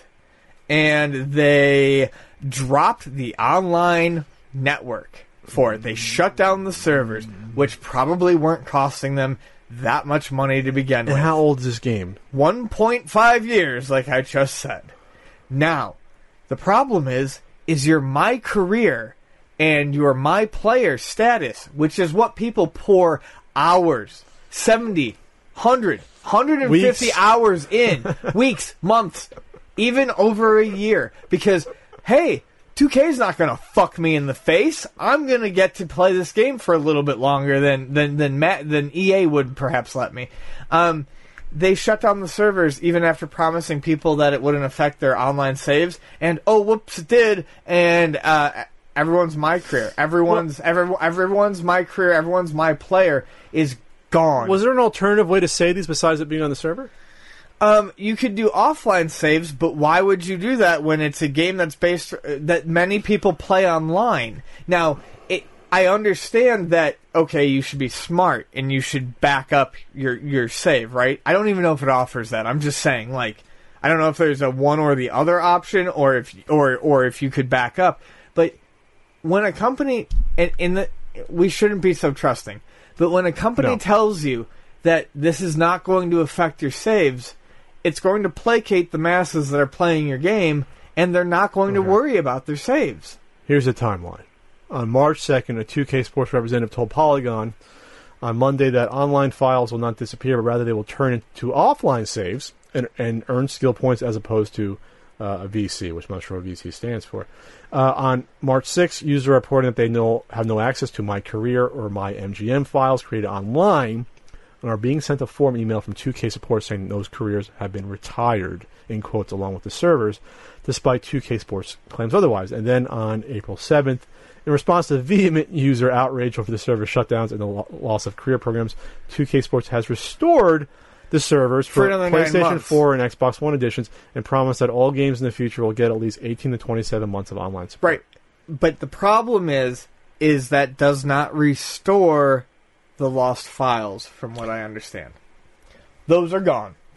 And they dropped the online network for it. They shut down the servers, which probably weren't costing them that much money to begin And with. how old is this game? one point five years, like I just said. Now, the problem is, is your my career and your my player status, which is what people pour hours, seventy, one hundred, one hundred fifty Weeks. hours in, weeks, months, even over a year. Because, hey, two K's not going to fuck me in the face. I'm going to get to play this game for a little bit longer than than than, Matt, than E A would perhaps let me. Um, they shut down the servers even after promising people that it wouldn't affect their online saves. And, oh, whoops, it did. And uh, everyone's my career. Everyone's, every, everyone's my career. Everyone's my player is gone. Was there an alternative way to save these besides it being on the server? Um, you could do offline saves, but why would you do that when it's a game that's based uh, that many people play online? Now, it, I understand that okay, you should be smart and you should back up your your save, right? I don't even know if it offers that. I'm just saying, like, I don't know if there's a one or the other option, or if or or if you could back up. But when a company and in the we shouldn't be so trusting, but when a company No. tells you that this is not going to affect your saves, it's going to placate the masses that are playing your game, and they're not going to Okay. worry about their saves. Here's the timeline. On March second, a two K Sports representative told Polygon on Monday that online files will not disappear, but rather they will turn into offline saves and, and earn skill points as opposed to uh, a V C, which I'm not sure what V C stands for. Uh, on March sixth, users reporting that they no, have no access to My Career or My M G M files created online and are being sent a form email from two K support saying those careers have been retired, in quotes, along with the servers, despite two K Sports claims otherwise. And then on April seventh, in response to vehement user outrage over the server shutdowns and the lo- loss of career programs, two K Sports has restored the servers for, For another nine PlayStation months. four and Xbox One editions and promised that all games in the future will get at least eighteen to twenty-seven months of online support. Right. But the problem is, is that does not restore the lost files, from what I understand. Those are gone.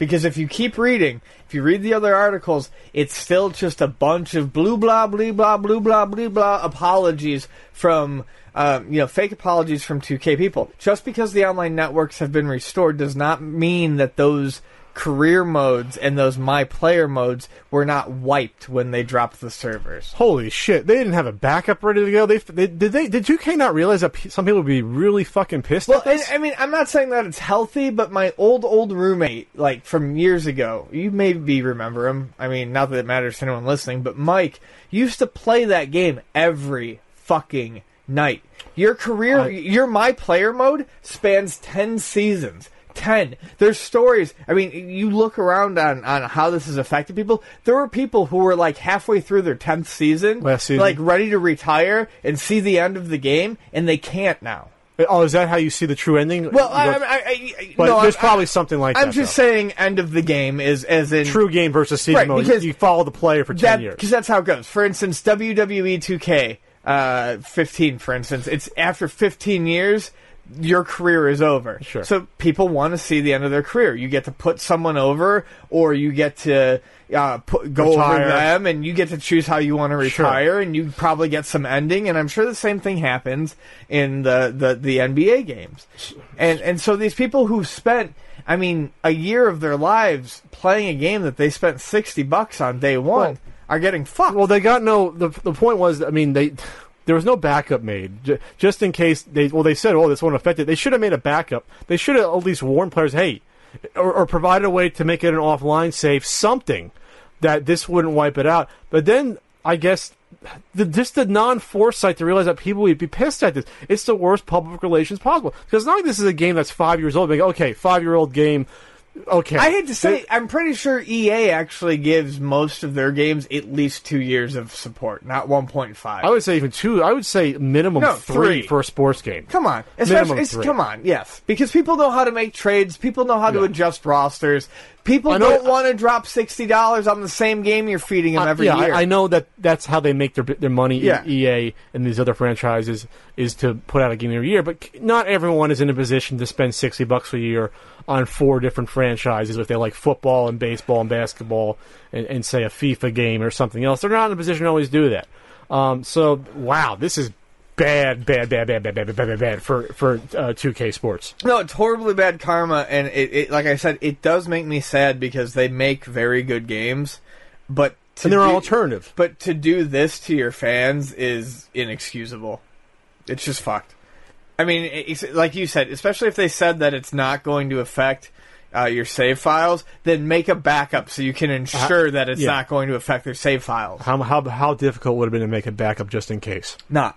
Because if you keep reading, if you read the other articles, it's still just a bunch of blue blah, blue blah, blue blah, blue blah apologies from, um, you know, fake apologies from two K people. Just because the online networks have been restored does not mean that those career modes and those my player modes were not wiped when they dropped the servers. Holy shit! They didn't have a backup ready to go. They, they did they did two K not realize that p- some people would be really fucking pissed Well, at this? and, I mean, I'm not saying that it's healthy, but my old old roommate, like from years ago, you maybe remember him. I mean, not that it matters to anyone listening, but Mike used to play that game every fucking night. Your career, I- your my player mode spans ten seasons. ten. There's stories. I mean, you look around on, on how this has affected people. There were people who were like halfway through their tenth season, Last season. like ready to retire and see the end of the game, and they can't now. Oh, is that how you see the true ending? Well, I, You I, go- I, I but no, there's I'm, probably something like I'm that. just though. saying, end of the game is as in True game versus season Right, mode. because You follow the player for ten that years. because that's how it goes. For instance, W W E two K uh, fifteen, for instance, it's after fifteen years. Your career is over. Sure. So people want to see the end of their career. You get to put someone over, or you get to uh, put, go Retire. over them, and you get to choose how you want to Sure. retire, and you probably get some ending. And I'm sure the same thing happens in the, the, the N B A games. And and so these people who spent, I mean, a year of their lives playing a game that they spent sixty bucks on day one Well- are getting fucked. Well, they got no. The the point was, I mean, they there was no backup made J- just in case they. Well, they said, "Oh, this won't affect it." They should have made a backup. They should have at least warned players, "Hey," or, or provided a way to make it an offline save, something that this wouldn't wipe it out. But then, I guess. The, just the non-foresight to realize that people would be pissed at this. It's the worst public relations possible. Because it's not like this is a game that's five years old. Like, okay, five-year-old game. Okay. I hate to say, They- I'm pretty sure E A actually gives most of their games at least two years of support, not one point five. I would say even two. I would say minimum No, three, three. for a sports game. Come on, Minimum especially it's, three. come on, yes, because people know how to make trades. People know how to Yeah. adjust rosters. People I know- don't want to drop sixty dollars on the same game you're feeding them Uh, every yeah, year. I, I know that that's how they make their their money. Yeah. E A and these other franchises is to put out a game every year, but c- not everyone is in a position to spend sixty bucks a year on four different franchises if they like football and baseball and basketball and, and say a FIFA game or something else. They're not in a position to always do that. Um, so wow, this is bad, bad, bad, bad, bad, bad, bad, bad, bad for for uh, two K Sports. No, it's horribly bad karma, and it, it, like I said, it does make me sad because they make very good games, but to And they're do- alternative. But to do this to your fans is inexcusable. It's just fucked. I mean, it's, like you said, especially if they said that it's not going to affect uh, your save files, then make a backup so you can ensure that it's yeah. not going to affect their save files. How how how difficult would it have been to make a backup just in case? Not.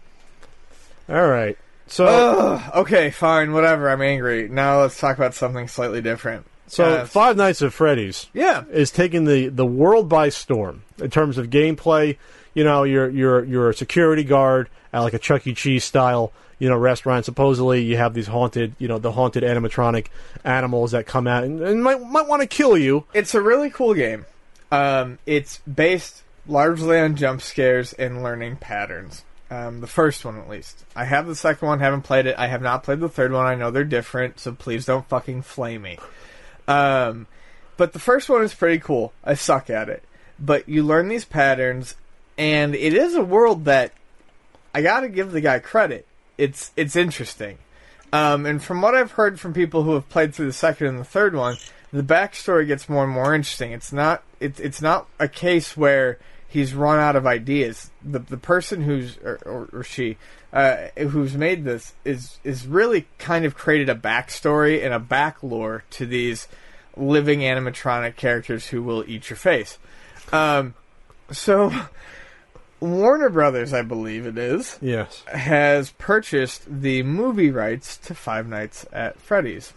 All right, so. Ugh, okay, fine, whatever. I'm angry. Now let's talk about something slightly different. So, Uh, Five Nights at Freddy's yeah. is taking the, the world by storm in terms of gameplay. You know, you're you're you're a security guard at like a Chuck E. Cheese style, you know, restaurant. Supposedly, you have these haunted, you know, the haunted animatronic animals that come out and, and might might want to kill you. It's a really cool game. Um, it's based largely on jump scares and learning patterns. Um, the first one, at least. I have the second one, haven't played it. I have not played the third one. I know they're different, so please don't fucking flame me. Um, but the first one is pretty cool. I suck at it. But you learn these patterns, and it is a world that I gotta give the guy credit. It's it's interesting. Um, and from what I've heard from people who have played through the second and the third one, the backstory gets more and more interesting. It's not it's it's not a case where he's run out of ideas. The the person who's or, or, or she uh, who's made this is is really kind of created a backstory and a back lore to these living animatronic characters who will eat your face. Um, so Warner Brothers, I believe it is, Yes. has purchased the movie rights to Five Nights at Freddy's.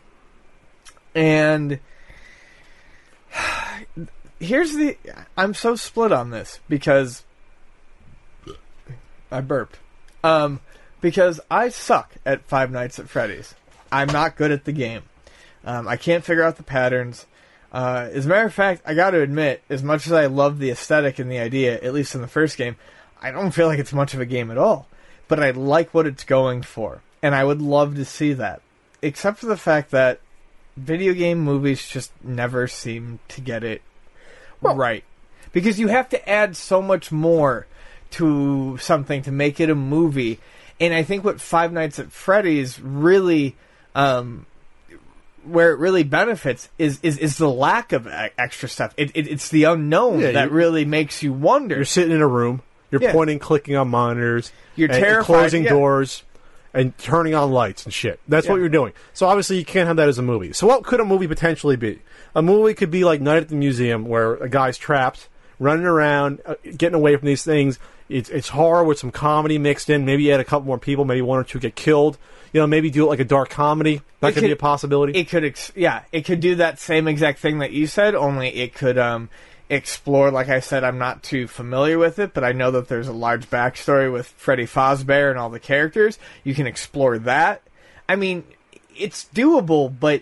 And here's the... I'm so split on this because... I burped. Um, because I suck at Five Nights at Freddy's. I'm not good at the game. Um, I can't figure out the patterns. Uh, as a matter of fact, I got to admit, as much as I love the aesthetic and the idea, at least in the first game, I don't feel like it's much of a game at all. But I like what it's going for, and I would love to see that. Except for the fact that video game movies just never seem to get it Well- right. Because you have to add so much more to something to make it a movie. And I think what Five Nights at Freddy's really, um, where it really benefits is, is, is the lack of e- extra stuff. It, it, it's the unknown Yeah, that you- really makes you wonder. You're sitting in a room. You're Yeah. pointing, clicking on monitors. You're and, and terrified, closing yeah. doors and turning on lights and shit. That's what Yeah. you're doing. So obviously you can't have that as a movie. So what could a movie potentially be? A movie could be like Night at the Museum, where a guy's trapped, running around, uh, getting away from these things. It's it's horror with some comedy mixed in. Maybe add a couple more people. Maybe one or two get killed. You know, maybe do it like a dark comedy. That It could, could- be a possibility. It could, ex- yeah, it could do that same exact thing that you said. Only it could um, explore. Like I said, I'm not too familiar with it, but I know that there's a large backstory with Freddy Fazbear and all the characters. You can explore that. I mean, it's doable, but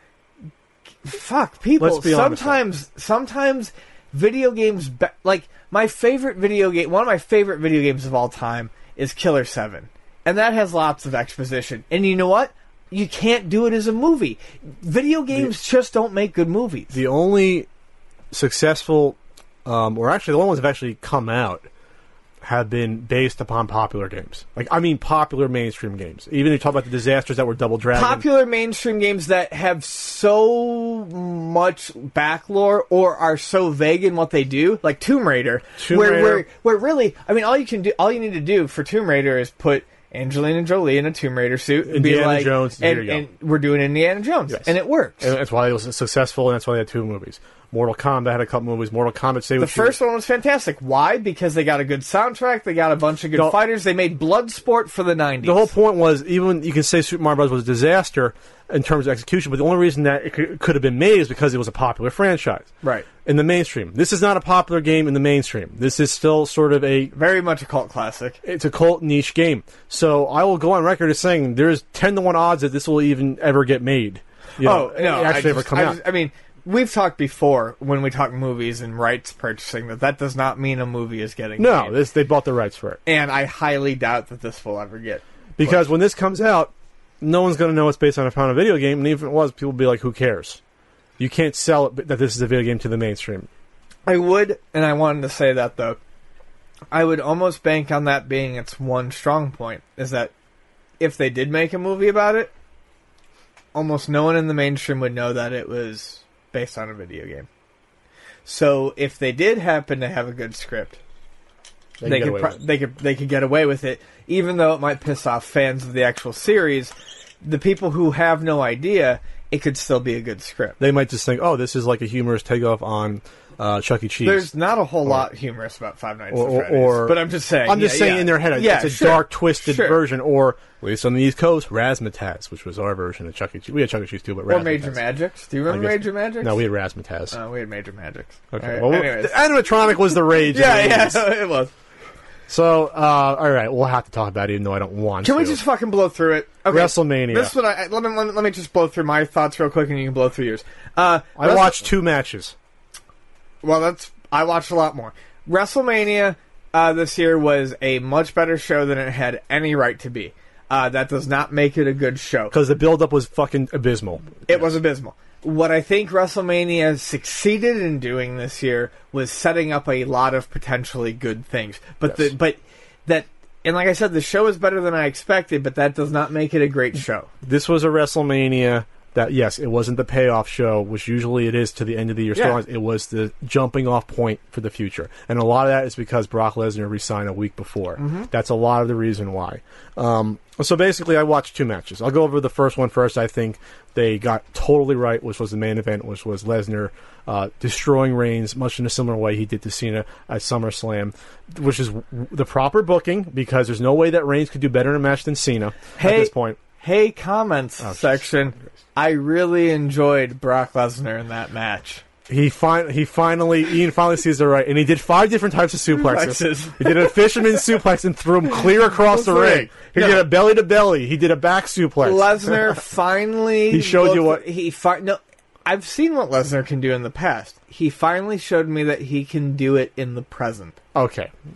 fuck, people. Let's be honest, sometimes, sometimes video games, be- like my favorite video game, one of my favorite video games of all time is Killer seven. And that has lots of exposition. And you know what? You can't do it as a movie. Video games just don't make good movies. The only successful, um, or actually the only ones that have actually come out, have been based upon popular games. Like, I mean popular mainstream games. Even if you talk about the disasters that were Double Dragon. Popular mainstream games that have so much backlore or are so vague in what they do, like Tomb Raider, Tomb where, Raider. where where really, I mean, all you can do, all you need to do for Tomb Raider is put Angelina Jolie in a Tomb Raider suit and Indiana be like, Jones, there and, you go. and we're doing Indiana Jones, Yes. and it works. And that's why it was successful, and that's why they had two movies. Mortal Kombat had a couple movies. Mortal Kombat, say The what you- first one was fantastic. Why? Because they got a good soundtrack, they got a bunch of good The- fighters, they made Bloodsport for the nineties. The whole point was, even you can say Super Mario Bros. Was a disaster in terms of execution, but the only reason that it could, could have been made is because it was a popular franchise. Right. In the mainstream. This is not a popular game in the mainstream. This is still sort of a... Very much a cult classic. It's a cult niche game. So I will go on record as saying there's ten to one odds that this will even ever get made. You know, Oh, no. actually I ever just- come I out. just- I mean, we've talked before when we talk movies and rights purchasing that that does not mean a movie is getting no, made. this they bought the rights for it. And I highly doubt that this will ever get. Because when this comes out, no one's going to know it's based on a found video game, and even if it was, people will be like, who cares? You can't sell it that this is a video game to the mainstream. I would, and I wanted to say that though, I would almost bank on that being its one strong point, is that if they did make a movie about it, almost no one in the mainstream would know that it was based on a video game. So if they did happen to have a good script, They, they can get could away pro- with it. they could they could get away with it, even though it might piss off fans of the actual series. The people who have no idea, it could still be a good script. They might just think, oh, this is like a humorous takeoff on uh, Chuck E. Cheese. There's not a whole lot humorous about Five Nights Or- at or- Freddy's, or- but I'm just saying. I'm just yeah, saying yeah. in their head, yeah, it's a sure. dark, twisted Sure. version. Or, at least on the East Coast, Razzmatazz, which was our version of Chuck E. Cheese. We had Chuck E. Cheese too, but Or Razzmatazz. Major Magics. Do you remember I guess- Major Magics? No, we had Razzmatazz. Uh, we had Major Magics. Okay. All right, Well, anyways. the animatronic was the rage. in yeah, the yeah, eighties. it was. So, uh, all right, we'll have to talk about it, even though I don't want Can to. we just fucking blow through it? Okay. WrestleMania. This is what I, let me let me let me just blow through my thoughts real quick, and you can blow through yours. Uh, I Wrestle- watched two matches. Well, that's I watched a lot more. WrestleMania uh, this year was a much better show than it had any right to be. Uh, that does not make it a good show. Because the build-up was fucking abysmal. It was abysmal. What I think WrestleMania succeeded in doing this year was setting up a lot of potentially good things. But Yes. the but that and like I said, the show is better than I expected, but that does not make it a great show. This was a WrestleMania that, yes, it wasn't the payoff show, which usually it is to the end of the year Yeah. storylines. It was the jumping off point for the future. And a lot of that is because Brock Lesnar re-signed a week before. Mm-hmm. That's a lot of the reason why. Um, so basically, I watched two matches. I'll go over the first one first. I think they got totally right, which was the main event, which was Lesnar uh, destroying Reigns, much in a similar way he did to Cena at SummerSlam, which is w- the proper booking, because there's no way that Reigns could do better in a match than Cena at Hey, this point. Hey, comments Oh, section. I really enjoyed Brock Lesnar in that match. He fin- he finally Ian finally sees it right, and he did five different types of suplexes. Suplexes. He did a fisherman suplex and threw him clear across the That's ring. right. He No. did a belly to belly. He did a back suplex. Lesnar finally He showed you looked- what- he fi- no I've seen what Lesnar can do in the past. He finally showed me that he can do it in the present. Okay,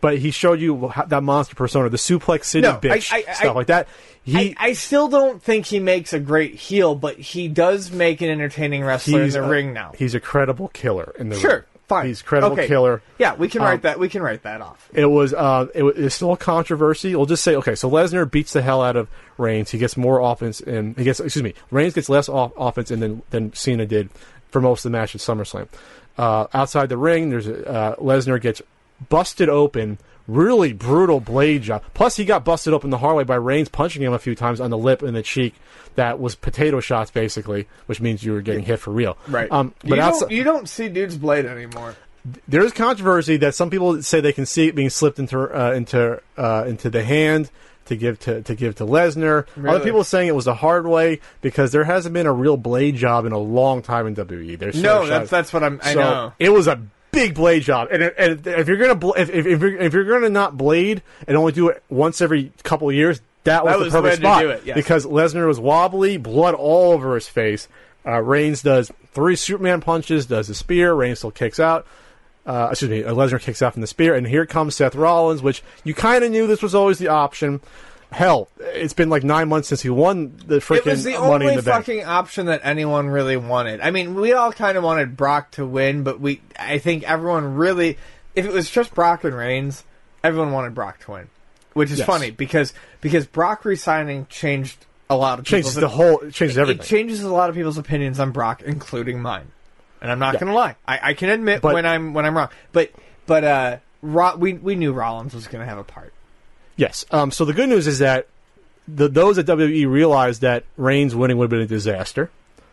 but he showed you how, that monster persona, the Suplex City No, bitch, I- I- stuff I- like that. He, I, I still don't think he makes a great heel, but he does make an entertaining wrestler in he's the a, ring now. He's a credible killer in the Sure, ring. fine. He's a credible Okay. killer. Yeah, we can Um, write that. We can write that off. It was uh, it was it's still a controversy. We'll just say, okay, so Lesnar beats the hell out of Reigns. He gets more offense, and he gets excuse me, Reigns gets less off- offense, and than than Cena did for most of the match at SummerSlam. Uh, outside the ring, there's uh, Lesnar gets busted open. Really brutal blade job. Plus, he got busted open the hard way by Reigns punching him a few times on the lip and the cheek. That was potato shots, basically, which means you were getting hit for real. Right. Um, you, but don't, outside, you don't see dude's blade anymore. there is controversy that some people say they can see it being slipped into uh, into uh, into the hand to give to to give to Lesnar. Really? Other people are saying it was the hard way because there hasn't been a real blade job in a long time in W W E. There's No, sort of that's shots. that's what I'm. I So, know. it was a big blade job, and, and if you're gonna bl- if, if, if you're if you're gonna not blade and only do it once every couple of years, that was That the was the perfect way to spot do it, yes. because Lesnar was wobbly, blood all over his face. Uh, Reigns does three Superman punches, does a spear. Reigns still kicks out. Uh, excuse me, Lesnar kicks out from the spear, and here comes Seth Rollins, which you kind of knew this was always the option. Hell, it's been like nine months since he won the freaking It was the Money only in the Bank. fucking option that anyone really wanted. I mean, we all kind of wanted Brock to win, but we, I think everyone really, if it was just Brock and Reigns, everyone wanted Brock to win, which is Yes. funny because because Brock resigning changed a lot of people's Changes the whole, it changes It everything. changes a lot of people's opinions on Brock, including mine. And I'm not going to lie, I, I can admit But- when I'm when I'm wrong. But but uh, Ro- we we knew Rollins was going to have a part. Yes. Um, so the good news is that the, those at W W E realized that Reigns winning would have been a disaster.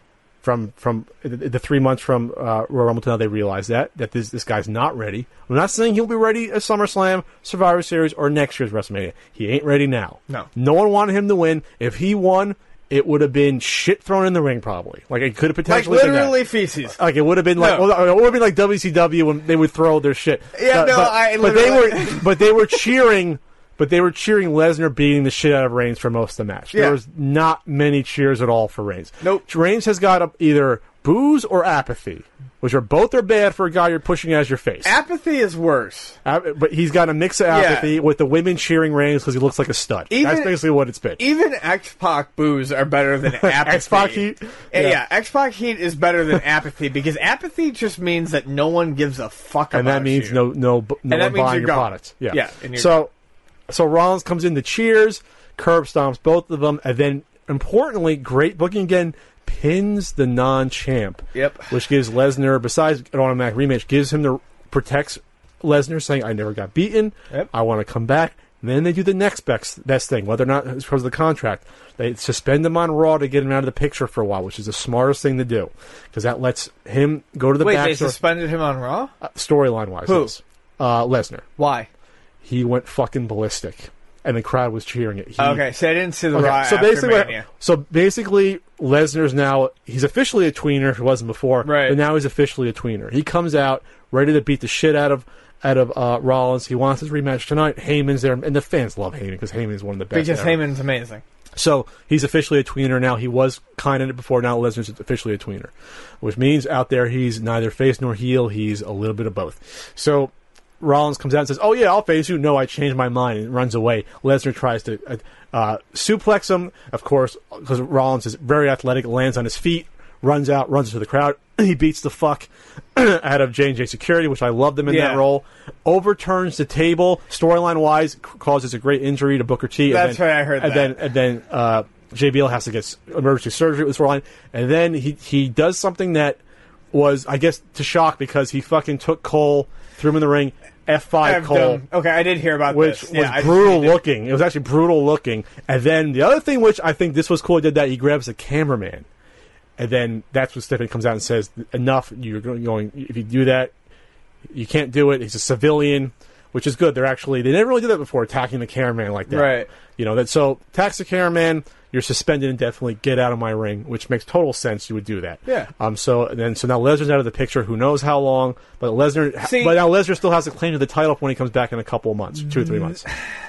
From from the, the three months from uh, Royal Rumble to now, they realized that that this this guy's not ready. I'm not saying he'll be ready at SummerSlam, Survivor Series, or next year's WrestleMania. He ain't ready now. No. No one wanted him to win. If he won, it would have been shit thrown in the ring, probably. Like it could have Like potentially been that. literally feces. Like it would have been like No. well, it would have been like W C W when they would throw their shit. Yeah, Uh, no, but, I but they literally- were but they were cheering. But they were cheering Lesnar beating the shit out of Reigns for most of the match. Yeah. There was not many cheers at all for Reigns. Nope. Reigns has got up either boos or apathy, which are both are bad for a guy you're pushing as your face. Apathy is worse. Ap- but he's got a mix of apathy Yeah. with the women cheering Reigns because he looks like a stud. Even- That's basically what it's been. Even X-Pac boos are better than apathy. X-Pac heat? Yeah, Yeah. yeah X-Pac heat is better than apathy because apathy just means that no one gives a fuck and about that means you. no no no And that one means buying you're your gone. products. Yeah. Yeah, and you're So so Rollins comes in to cheers, curb stomps both of them, and then importantly, great booking again, pins the non-champ. Yep. Which gives Lesnar, besides an automatic rematch, gives him the protects Lesnar, saying, "I never got beaten. Yep. I want to come back." And then they do the next best, best thing, whether or not it's because of the contract. They suspend him on Raw to get him out of the picture for a while, which is the smartest thing to do because that lets him go to the Wait, back they door- suspended him on Raw? uh, storyline wise. Who? yes. Uh, Lesnar. Why? He went fucking ballistic, and the crowd was cheering it. He, Okay, so I didn't see the Okay, Raw so after basically, what- Mania. so basically, Lesnar's now he's officially a tweener. If he wasn't before, Right. But now he's officially a tweener. He comes out ready to beat the shit out of out of uh, Rollins. He wants his rematch tonight. Heyman's there, and the fans love Heyman because Heyman is one of the best. Because ever. Heyman's amazing. So he's officially a tweener now. He was kind of it before. Now Lesnar's officially a tweener, which means out there he's neither face nor heel. He's a little bit of both. So Rollins comes out and says, "Oh yeah, I'll face you." No, I changed my mind, and runs away. Lesnar tries to uh, uh, suplex him, of course, because Rollins is very athletic, lands on his feet, runs out, runs into the crowd. He beats the fuck out of J and J Security, which I loved him in Yeah. that role. Overturns the table, storyline wise, c- causes a great injury to Booker T. That's and then, right, I heard and that. Then, and then uh, J B L has to get s- emergency surgery with this storyline, and then he he does something that was, I guess, to shock because he fucking took Cole, threw him in the ring, F five I've Cole. done- okay, I did hear about Which this. was Yeah, I just brutal need to- looking. It was actually brutal looking. And then the other thing, which I think this was cool, he did that he grabs the cameraman, and then that's when Stephanie comes out and says, "Enough! You're going. If you do that, you can't do it." He's a civilian, which is good. They're actually they never really did that before, attacking the cameraman like that. Right. You know that. So tax the cameraman. You're suspended indefinitely. Get out of my ring, which makes total sense. You would do that. Yeah. Um. So then, so now Lesnar's out of the picture. Who knows how long? But Lesnar. See- but now Lesnar still has a claim to the title when he comes back in a couple of months, two or three months.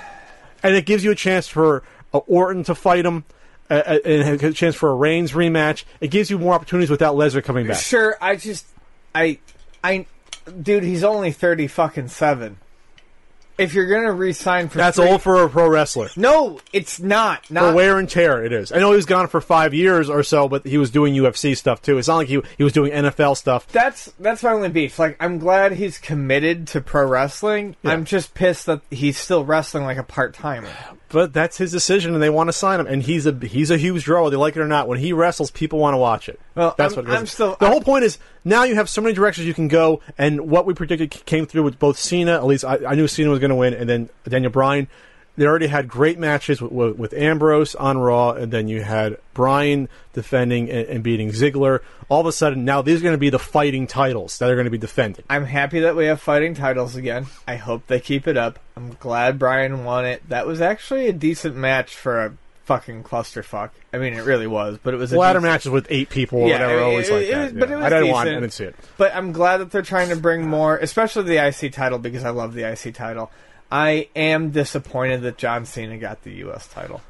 And it gives you a chance for uh, Orton to fight him, uh, uh, and a chance for a Reigns rematch. It gives you more opportunities without Lesnar coming back. Sure, I just, I, I, dude, he's only thirty fucking seven. if you're gonna re-sign for That's three, old for a pro wrestler. No, it's not. For Not wear and tear, it is. I know he was gone for five years or so, but he was doing U F C stuff too. It's not like he he was doing N F L stuff. That's that's my only beef. Like, I'm glad he's committed to pro wrestling. Yeah. I'm just pissed that he's still wrestling like a part timer. But that's his decision, and they want to sign him. And he's a he's a huge draw, whether they like it or not. When he wrestles, people want to watch it. Well, that's I'm, what it is. I'm still. The I'm, whole point is now you have so many directions you can go, and what we predicted came through with both Cena. At least I, I knew Cena was going to win, and then Daniel Bryan. They already had great matches with, with, with Ambrose on Raw, and then you had Bryan defending and, and beating Ziggler. All of a sudden, now these are going to be the fighting titles that are going to be defended. I'm happy that we have fighting titles again. I hope they keep it up. I'm glad Bryan won it. That was actually a decent match for a fucking clusterfuck. I mean, it really was, but it was a Ladder decent... matches with eight people or Yeah, whatever, it- always it- like it that. was- but Yeah. it was I didn't want, I decent. didn't see it. But I'm glad that they're trying to bring more, especially the I C title, because I love the I C title. I am disappointed that John Cena got the U S title.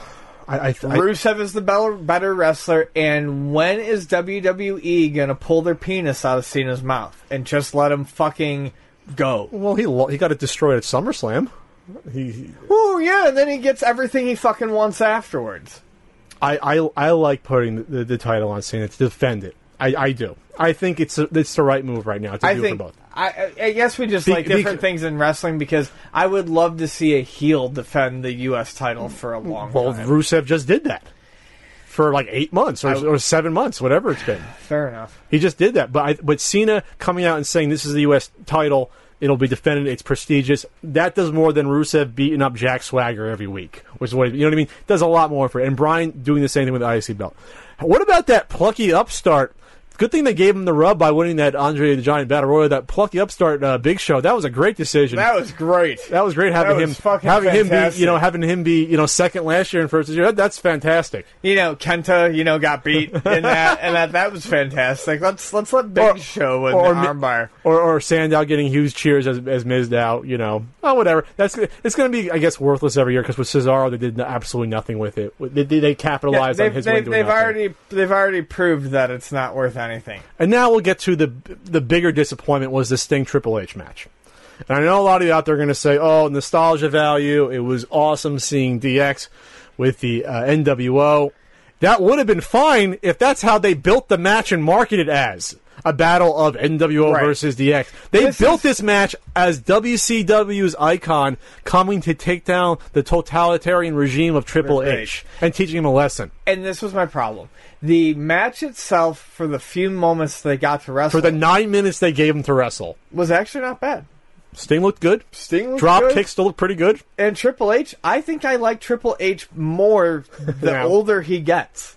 I, I, I, Rusev is the better, better wrestler, and when is W W E gonna pull their penis out of Cena's mouth and just let him fucking go? well, he lo- he got it destroyed at SummerSlam. He, he Oh yeah, and then he gets everything he fucking wants afterwards. I, I, I like putting the, the, the title on Cena to defend it. I, I do. I think it's a, it's the right move right now to I do think for both. I, I I guess we just Be- like different bec- things in wrestling because I would love to see a heel defend the U S title for a long Well, time. Rusev just did that for like eight months or, I- or seven months, whatever it's been. Fair enough. He just did that. But I, but Cena coming out and saying this is the U S title, it'll be defended, it's prestigious. That does more than Rusev beating up Jack Swagger every week, which is what you know what I mean. Does a lot more for it. And Bryan doing the same thing with the I C belt. What about that plucky upstart? Good thing they gave him the rub by winning that Andre the Giant Battle Royal. That plucky upstart uh, Big Show. That was a great decision. That was great. That was great having That was him fucking having him be fantastic. you know having him be you know second last year and first this year. That, that's fantastic. You know, Kenta, you know, got beat in that, and that that was fantastic. Let's let's let Big Or- Show win or the Mi- armbar. Or, or Sandow getting huge cheers as as Mizdow, you know, oh whatever. That's it's going to be, I guess, worthless every year because with Cesaro they did absolutely nothing with it. They, they, they capitalized they've on his they've, win doing they've nothing. already they've already proved that it's not worth anything. And now we'll get to the the bigger disappointment was the Sting Triple H match. And I know a lot of you out there are going to say, "Oh, nostalgia value. It was awesome seeing D X with the uh, N W O." That would have been fine if that's how they built the match and marketed as a battle of N W O Right. versus D X. They This built is- this match as W C W's icon coming to take down the totalitarian regime of Triple Right. H and teaching him a lesson. And this was my problem. The match itself, for the few moments they got to wrestle, For the nine minutes they gave him to wrestle, was actually not bad. Sting looked good. Sting looked Drop good. kicks still looked pretty good. And Triple H, I think I like Triple H more the Yeah. older he gets.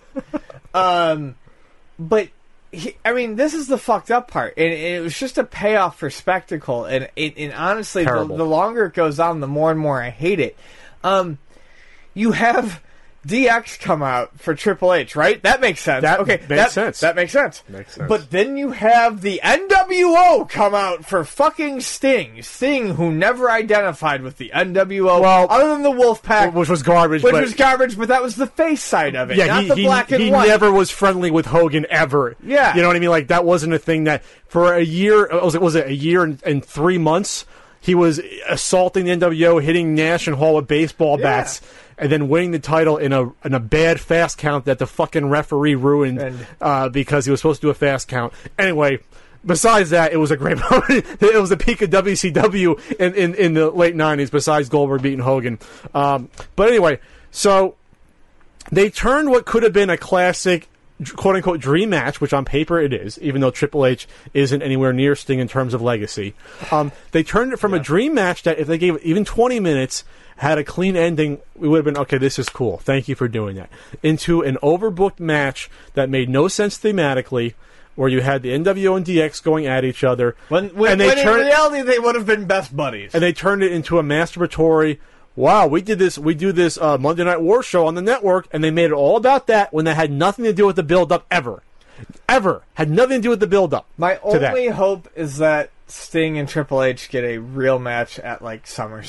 um, but he, I mean, this is the fucked up part, and, and it was just a payoff for spectacle. And it, and honestly, the, Terrible. the longer it goes on, the more and more I hate it. Um, you have D X come out for Triple H, right? That makes sense. That okay, makes that, sense. That makes sense. Makes sense. But then you have the N W O come out for fucking Sting. Sting, who never identified with the N W O, Well, other than the Wolfpack, Which was garbage. which but was garbage, but that was the face side of it, yeah, not he, the he, black and he white. never was friendly with Hogan ever. Yeah. You know what I mean? Like, that wasn't a thing that, for a year, was it, was it a year and, and three months, he was assaulting the N W O, hitting Nash and Hall with baseball Yeah. bats, and then winning the title in a in a bad fast count that the fucking referee ruined And- uh, because he was supposed to do a fast count. Anyway, besides that, it was a great moment. It was the peak of W C W in, in, in the late nineties, besides Goldberg beating Hogan. Um, but anyway, so they turned what could have been a classic quote-unquote dream match, which on paper it is, even though Triple H isn't anywhere near Sting in terms of legacy. Um, they turned it from a dream match that if they gave it even twenty minutes, had a clean ending, we would have been, okay, this is cool. Thank you for doing that. Into an overbooked match that made no sense thematically, where you had the N W O and D X going at each other. When, when, and they when turned in reality, they would have been best buddies. and they turned it into a masturbatory, wow, we did this, we do this uh, Monday Night War show on the network, and they made it all about that when that had nothing to do with the build-up ever. Ever. Had nothing to do with the build-up. My to that. only hope is that Sting and Triple H get a real match at, like, SummerSlam.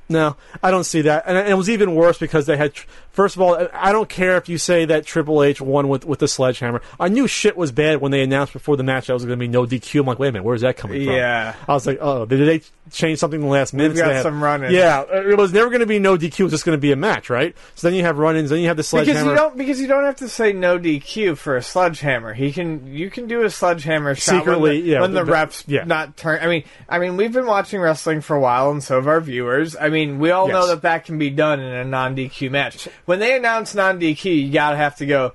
No, I don't see that. And it was even worse because they had, first of all, I don't care if you say that Triple H won with, with the sledgehammer. I knew shit was bad when they announced before the match that was going to be no D Q. I'm like, wait a minute, where's that coming from? Yeah. I was like, oh, did they change something in the last minute? We've got Had, some run-ins. Yeah, it was never going to be no D Q. It was just going to be a match, right? So then you have run-ins, then you have the sledgehammer. Because you don't, because you don't have to say no D Q for a sledgehammer. He can, you can do a sledgehammer shot secretly, when the, yeah, when the but, reps yeah. not turn. I mean, I mean, we've been watching wrestling for a while, and so have our viewers. I mean, we all Yes. know that that can be done in a non-D Q match. When they announce non-D Q, you gotta have to go,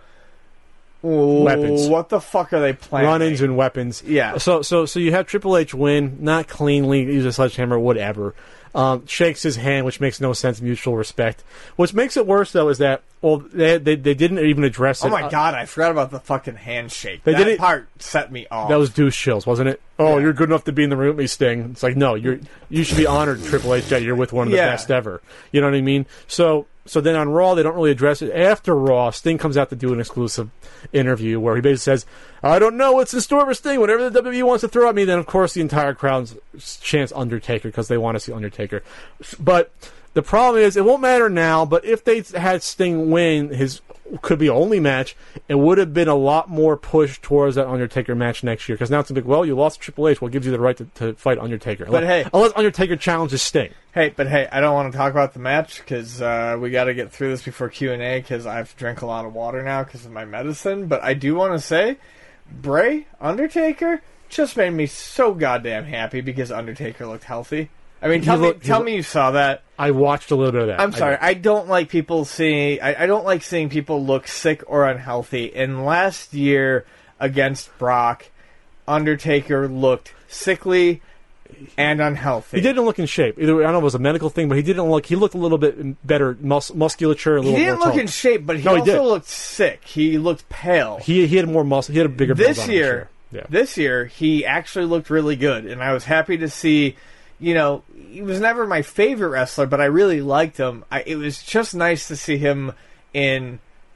Weapons. what the fuck are they planning? Run-ins and weapons. Yeah. So so so you have Triple H win, not cleanly, use a sledgehammer, whatever. Um, shakes his hand, which makes no sense, mutual respect. What makes it worse, though, is that, well, they they, they didn't even address it. Oh my Uh, god, I forgot about the fucking handshake. They that didn't- part set me off. That was douche chills, wasn't it? Oh, Yeah. you're good enough to be in the room with me, Sting. It's like, no, you're you should be honored, Triple H, that you're with one of the Yeah. best ever. You know what I mean? So so then on Raw, they don't really address it. After Raw, Sting comes out to do an exclusive interview where he basically says, I don't know what's in store for Sting. Whatever the W W E wants to throw at me, then of course the entire crowd chants Undertaker because they want to see Undertaker. But the problem is, it won't matter now, but if they had Sting win his could be only match, it would have been a lot more push towards that Undertaker match next year. Because now it's going to be, well, you lost to Triple H, what gives you the right to, to fight Undertaker? But unless, hey- unless Undertaker challenges Sting. Hey, but hey, I don't want to talk about the match because uh, we got to get through this before Q and A because I have to drink a lot of water now because of my medicine. But I do want to say, Bray Undertaker just made me so goddamn happy because Undertaker looked healthy. I mean, tell He me, looked- he tell looked- me you saw that. I watched a little bit of that. I'm I sorry, did. I don't like people seeing. I, I don't like seeing people look sick or unhealthy. And last year against Brock, Undertaker looked sickly and unhealthy. He didn't look in shape. Either I don't know if it was a medical thing, but he didn't look. He looked a little bit better, mus- musculature, a He little didn't more look tone. in shape, but he No, he also did. looked sick. He looked pale. He he had more muscle. He had a bigger build this on him year, Yeah. this year, he actually looked really good, and I was happy to see. You know, he was never my favorite wrestler, but I really liked him. I, it was just nice to see him in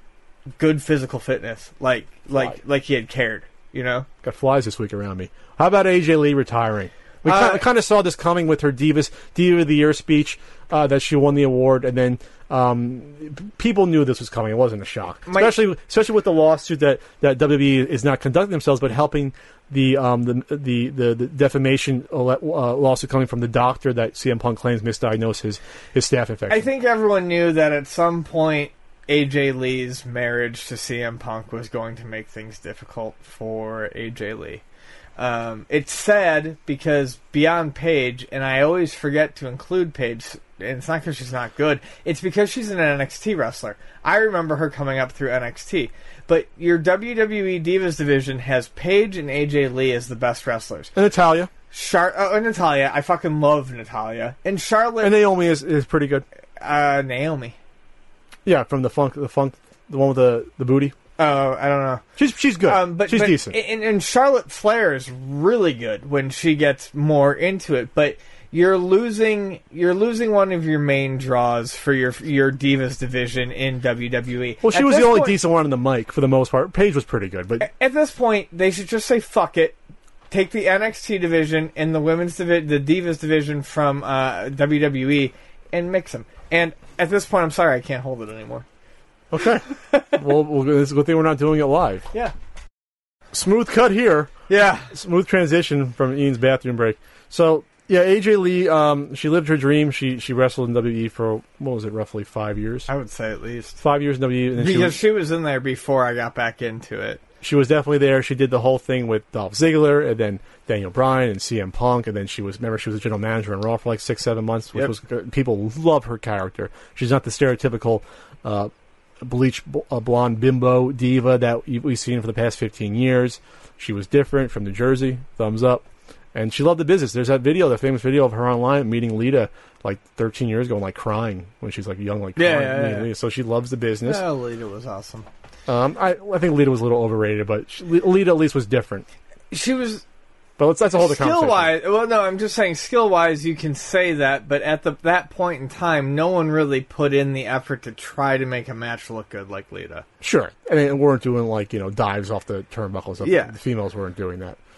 good physical fitness, like like Right. like he had cared. You know, Got flies this week around me. How about A J Lee retiring? We Uh, kind, of, kind of saw this coming with her Divas Diva of the Year speech uh, that she won the award, and then um, p- people knew this was coming. It wasn't a shock, My- especially especially with the lawsuit that, that W W E is not conducting themselves, but helping the um, the, the the the defamation uh, lawsuit coming from the doctor that C M Punk claims misdiagnosed his his staph infection. I think everyone knew that at some point A J Lee's marriage to C M Punk was going to make things difficult for A J Lee. Um, it's sad because beyond Paige, and I always forget to include Paige, and it's not because she's not good, it's because she's an N X T wrestler. I remember her coming up through N X T. But your W W E Divas division has Paige and A J Lee as the best wrestlers. and Natalia Char- oh, and Natalia, I fucking love Natalia. And Charlotte, and Naomi is, is pretty good. uh, Naomi. Yeah, from the funk the funk the one with the, the booty. Oh, I don't know. She's she's good. Um, but she's but, decent. And, and Charlotte Flair is really good when she gets more into it. But you're losing you're losing one of your main draws for your your Divas division in W W E. Well, she At was the this only point- decent one on the mic for the most part. Paige was pretty good, but At this point, they should just say fuck it. Take the N X T division and the women's divi- the Divas division from uh, W W E and mix them. And at this point, I'm sorry, I can't hold it anymore. okay. well, well, it's a good thing we're not doing it live. Yeah. Smooth cut here. Yeah. Smooth transition from Ian's bathroom break. So yeah, A J Lee, um, she lived her dream. She she wrestled in W W E for what was it, roughly five years? I would say at least. Five years in W W E, and then she Because was, she was in there before I got back into it. she was definitely there. She did the whole thing with Dolph Ziggler, and then Daniel Bryan and C M Punk, and then she was remember she was a general manager in Raw for like six seven months, which Yep. was good. People love her character. She's not the stereotypical. Uh, bleach uh, blonde bimbo diva that we've seen for the past fifteen years. She was different from New Jersey. Thumbs up. And she loved the business. There's that video, the famous video of her online meeting Lita like thirteen years ago and like crying when she's like young, like Yeah, crying, yeah, meeting yeah. Lita. So she loves the business. Yeah, Lita was awesome. Um, I, I think Lita was a little overrated, but she, Lita at least was different. She was But let's, that's a whole other skill conversation. wise. Well, no, I'm just saying skill wise, you can say that, but at the that point in time, no one really put in the effort to try to make a match look good like Lita. Sure. I mean, weren't doing like, you know, dives off the turnbuckles. Yeah. The females weren't doing that.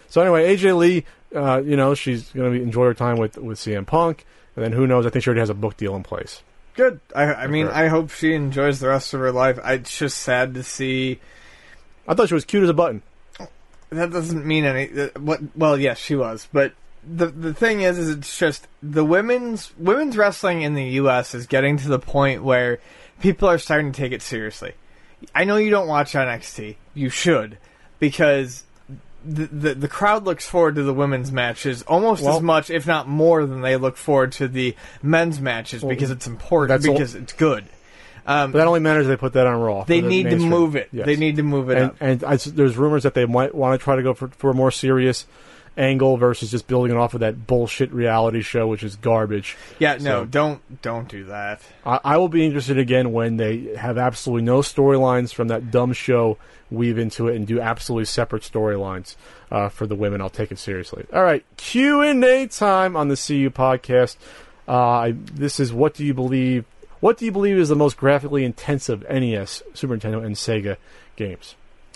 So anyway, A J Lee, uh, you know, she's going to enjoy her time with, with C M Punk. And then who knows, I think she already has a book deal in place. Good. I, I mean, her. I hope she enjoys the rest of her life. I, it's just sad to see. I thought she was cute as a button. That doesn't mean any. Uh, what? Well, yes, she was. But the the thing is, is it's just the women's women's wrestling in the U S is getting to the point where people are starting to take it seriously. I know you don't watch N X T. You should, because the the, the crowd looks forward to the women's matches almost well, as much, if not more, than they look forward to the men's matches well, because it's important, because all, it's good. Um, but that only matters if they put that on Raw. They need mainstream. to move it. Yes. They need to move it and, up. And I, there's rumors that they might want to try to go for, for a more serious angle versus just building it off of that bullshit reality show, which is garbage. Yeah, so, no, don't don't do that. I, I will be interested again when they have absolutely no storylines from that dumb show, weave into it, and do absolutely separate storylines uh, for the women. I'll take it seriously. All right, Q and A time on the C U podcast. Uh, I, this is What Do You Believe? What do you believe is the most graphically intensive N E S, Super Nintendo, and Sega games?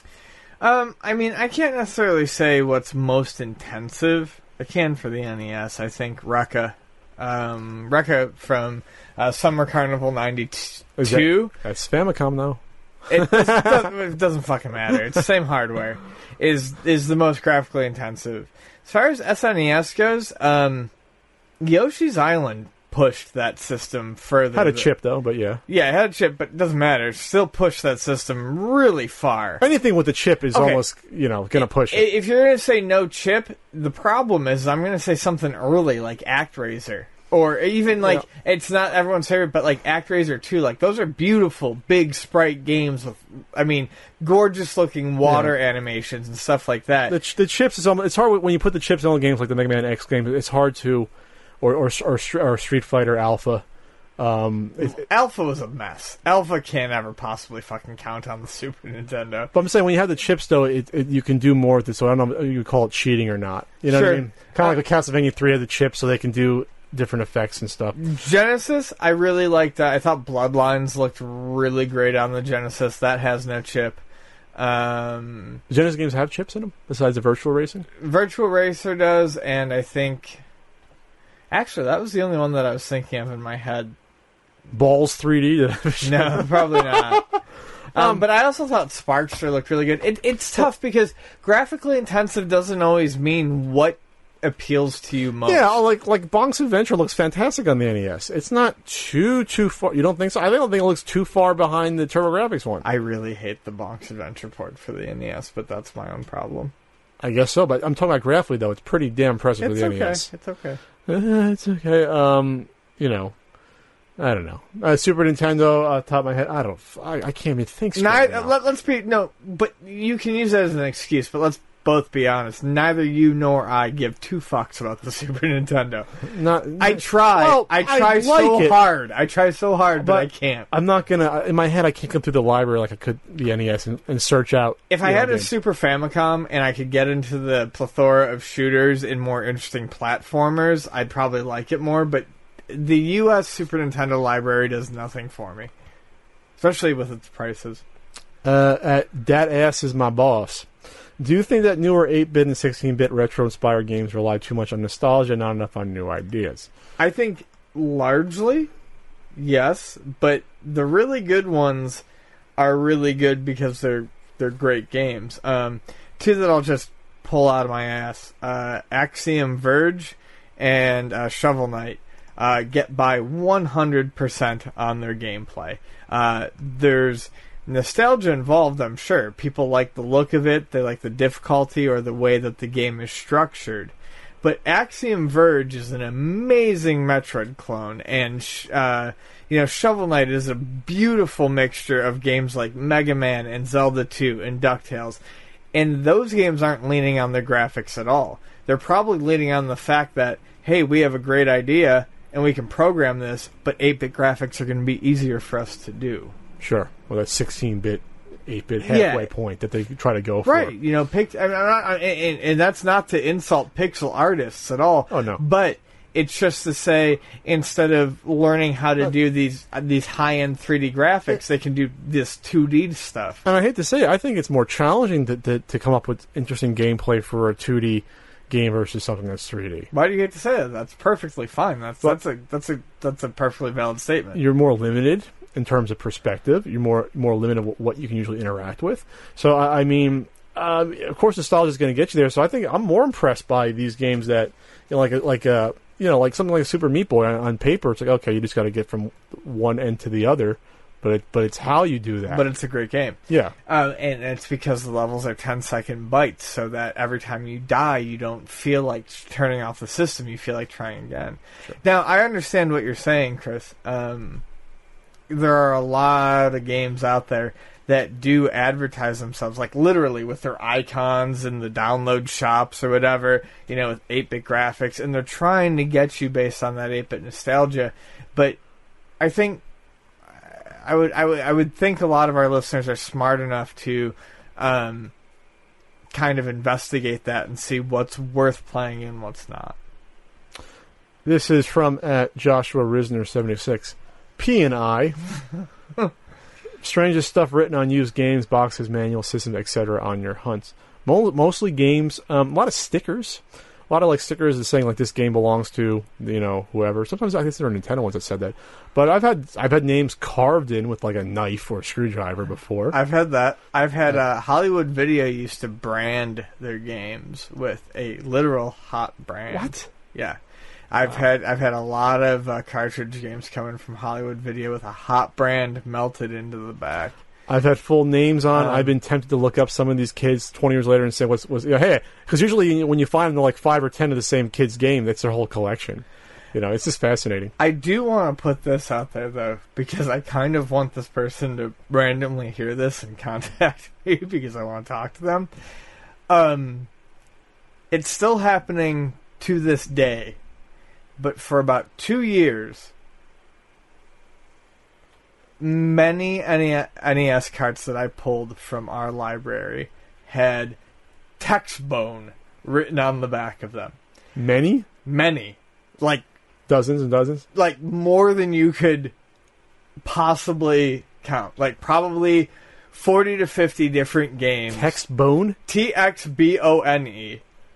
Um, I mean, I can't necessarily say what's most intensive. I can for the N E S. I think Rekka. Um, Rekka from uh, Summer Carnival ninety-two. That, that's Famicom, though. It, doesn't, it doesn't fucking matter. It's the same hardware. Is is the most graphically intensive. As far as S N E S goes, um, Yoshi's Island pushed that system further. Had a chip, though, but yeah. Yeah, it had a chip, but it doesn't matter. It still pushed that system really far. Anything with a chip is okay. almost, you know, going to push it. If you're going to say no chip, the problem is I'm going to say something early, like ActRaiser. Or even, like, yeah. it's not everyone's favorite, but, like, ActRaiser two. Like, those are beautiful, big sprite games with, I mean, gorgeous-looking water yeah. animations and stuff like that. The, ch- the chips, is almost, it's hard when you put the chips on games like the Mega Man X games, it's hard to... Or, or or or Street Fighter Alpha. Um, it, Alpha was a mess. Alpha can't ever possibly fucking count on the Super Nintendo. But I'm saying when you have the chips, though, it, it, you can do more with it. So I don't know if you call it cheating or not. You know sure. what I mean? Kind of uh, like a Castlevania three had the chips, so they can do different effects and stuff. Genesis, I really liked that. I thought Bloodlines looked really great on the Genesis. That has no chip. Um, Genesis games have chips in them besides the Virtual Racing? Virtual Racer does, and I think... Actually, that was the only one that I was thinking of in my head. Balls three D? No, probably not. um, um, but I also thought Sparkster looked really good. It, it's tough because graphically intensive doesn't always mean what appeals to you most. Yeah, like like Bonk's Adventure looks fantastic on the N E S. It's not too, too far. You don't think so? I don't think it looks too far behind the TurboGrafx one. I really hate the Bonk's Adventure port for the N E S, but that's my own problem. I guess so, but I'm talking about graphically, though. It's pretty damn impressive it's for the okay. N E S. It's okay. Uh, it's okay. Um, you know, I don't know. Uh, Super Nintendo, uh, top of my head, I don't. I, I can't even think. Straight Neither, now. Let, let's be no, but you can use that as an excuse. But let's both be honest. Neither you nor I give two fucks about the Super Nintendo. Not. I try. Well, I try I so like hard. I try so hard, but, but I can't. I'm not gonna. In my head, I can't come through the library like I could the N E S and, and search out. If I had know, a Super Famicom and I could get into the plethora of shooters and more interesting platformers, I'd probably like it more. But the U S Super Nintendo library does nothing for me, especially with its prices. Uh, at that ass is my boss. Do you think that newer eight-bit and sixteen-bit retro-inspired games rely too much on nostalgia and not enough on new ideas? I think largely, yes, but the really good ones are really good because they're they're great games. Um, two that I'll just pull out of my ass: uh, Axiom Verge and uh, Shovel Knight uh, get by one hundred percent on their gameplay. Uh, there's nostalgia involved, I'm sure. People like the look of it, they like the difficulty or the way that the game is structured. But Axiom Verge is an amazing Metroid clone, and uh, you know, Shovel Knight is a beautiful mixture of games like Mega Man and Zelda two and DuckTales. And those games aren't leaning on their graphics at all. They're probably leaning on the fact that, hey, we have a great idea and we can program this, but eight-bit graphics are going to be easier for us to do. Sure. Well, that sixteen-bit, eight-bit halfway yeah. point that they try to go for. Right. You know, pic- I mean, I'm not, and, and that's not to insult pixel artists at all. Oh, no. But It's just to say, instead of learning how to do these uh, these high-end three D graphics, they can do this two D stuff. And I hate to say it, I think it's more challenging to, to, to come up with interesting gameplay for a two D game versus something that's three D. Why do you hate to say that? That's perfectly fine. That's But- that's a that's a that's a perfectly valid statement. You're more limited in terms of perspective. You're more more limited with what you can usually interact with. So, I, I mean, um, of course, nostalgia is going to get you there. So I think I'm more impressed by these games that, you know, like a, like a, you know, like something like Super Meat Boy on, on paper. It's like, okay, you just got to get from one end to the other, but it, but it's how you do that. But it's a great game. Yeah, Uh, and it's because the levels are ten second bites, so that every time you die, you don't feel like turning off the system. You feel like trying again. Sure. Now, I understand what you're saying, Chris. Um, there are a lot of games out there that do advertise themselves, like literally with their icons in the download shops or whatever, you know, with eight-bit graphics, and they're trying to get you based on that eight-bit nostalgia. But I think I would, I would, I would think a lot of our listeners are smart enough to um, kind of investigate that and see what's worth playing and what's not. this is from at Joshua Risner seventy-six. P and I. Strangest stuff written on used games, boxes, manuals, systems, et cetera on your hunts. Mo- mostly games, um, a lot of stickers. A lot of like stickers that saying like this game belongs to, you know, whoever. Sometimes I guess there are Nintendo ones that said that. But I've had I've had names carved in with like a knife or a screwdriver before. I've had that. I've had uh, Hollywood Video used to brand their games with a literal hot brand. What? Yeah. I've had I've had a lot of uh, cartridge games coming from Hollywood Video with a hot brand melted into the back. I've had full names on. Um, I've been tempted to look up some of these kids twenty years later and say, "What's was you know, hey?" Because usually when you find them, they're like five or ten of the same kid's game. That's their whole collection. You know, it's just fascinating. I do want to put this out there though, because I kind of want this person to randomly hear this and contact me because I want to talk to them. Um, it's still happening to this day, but for about two years. Many N E S carts that I pulled from our library had Textbone written on the back of them. Many, Many. Like, dozens and dozens. like more than you could possibly count. Like, probably forty to fifty different games. Textbone. T X B O N E.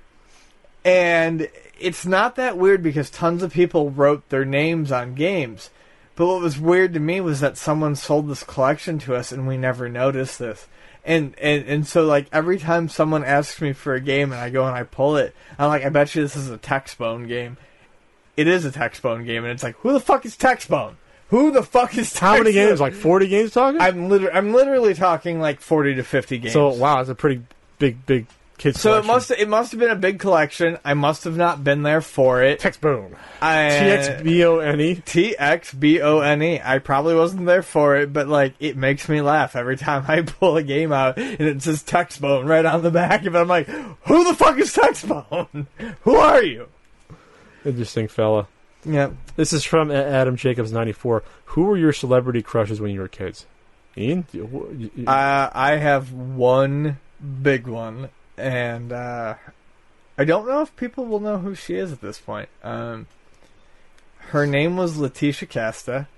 And it's not that weird because tons of people wrote their names on games. But what was weird to me was that someone sold this collection to us and we never noticed this. And, and and so, like, every time someone asks me for a game and I go and I pull it, I'm like, I bet you this is a Textbone game. It is a Textbone game, and it's like, who the fuck is Textbone? Who the fuck is Textbone? How many games? Like forty games talking? I'm, liter- I'm literally talking, like, forty to fifty games. So, wow, it's a pretty big, big kids So it collection. must it must have been a big collection. I must have not been there for it. Textbone. I, T X B O N E. T X B O N E. I probably wasn't there for it, but like it makes me laugh every time I pull a game out and it says Textbone right on the back of it. I'm like, who the fuck is Textbone? Who are you? Interesting fella. Yeah. This is from Adam Jacobs ninety-four. Who were your celebrity crushes when you were kids? Ian? You- you- Uh, I have one big one, and uh, I don't know if people will know who she is at this point. Um, her name was Letitia Casta,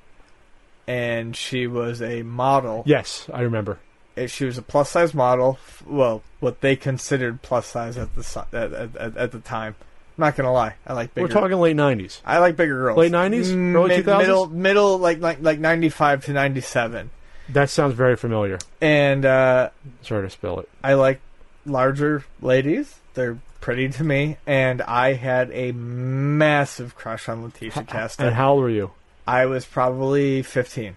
and she was a model. yes, I remember. She was a plus size model. Well, what they considered plus size at the si- at, at, at the time. I'm not gonna lie, I like bigger. We're talking late nineties. I like bigger girls. Late nineties? Mm, Early mid- two thousands? Middle, middle, like like like ninety-five to ninety-seven. That sounds very familiar. And uh, Sorry to spell it. I like larger ladies. They're pretty to me, and I had a massive crush on Letitia Casta. And how old were you? I was probably fifteen.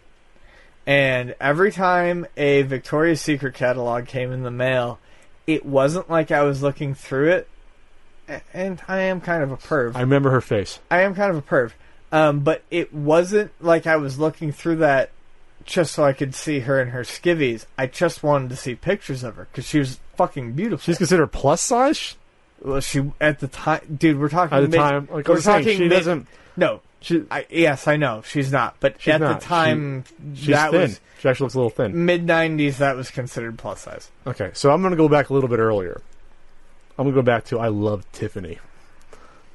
And every time a Victoria's Secret catalog came in the mail, it wasn't like I was looking through it. A- And I am kind of a perv. I remember her face. I am kind of a perv. Um, but it wasn't like I was looking through that just so I could see her and her skivvies. I just wanted to see pictures of her because she was fucking beautiful. She's considered plus size? Well, she at the time, dude. We're talking At the mid, time. Like I we're was saying, talking she mid, doesn't... No, She, I, yes, I know she's not. But She's at not. the time, she's that thin. was She actually looks a little thin. mid nineties. That was considered plus size. Okay, so I'm going to go back a little bit earlier. I'm going to go back to I Love Tiffany.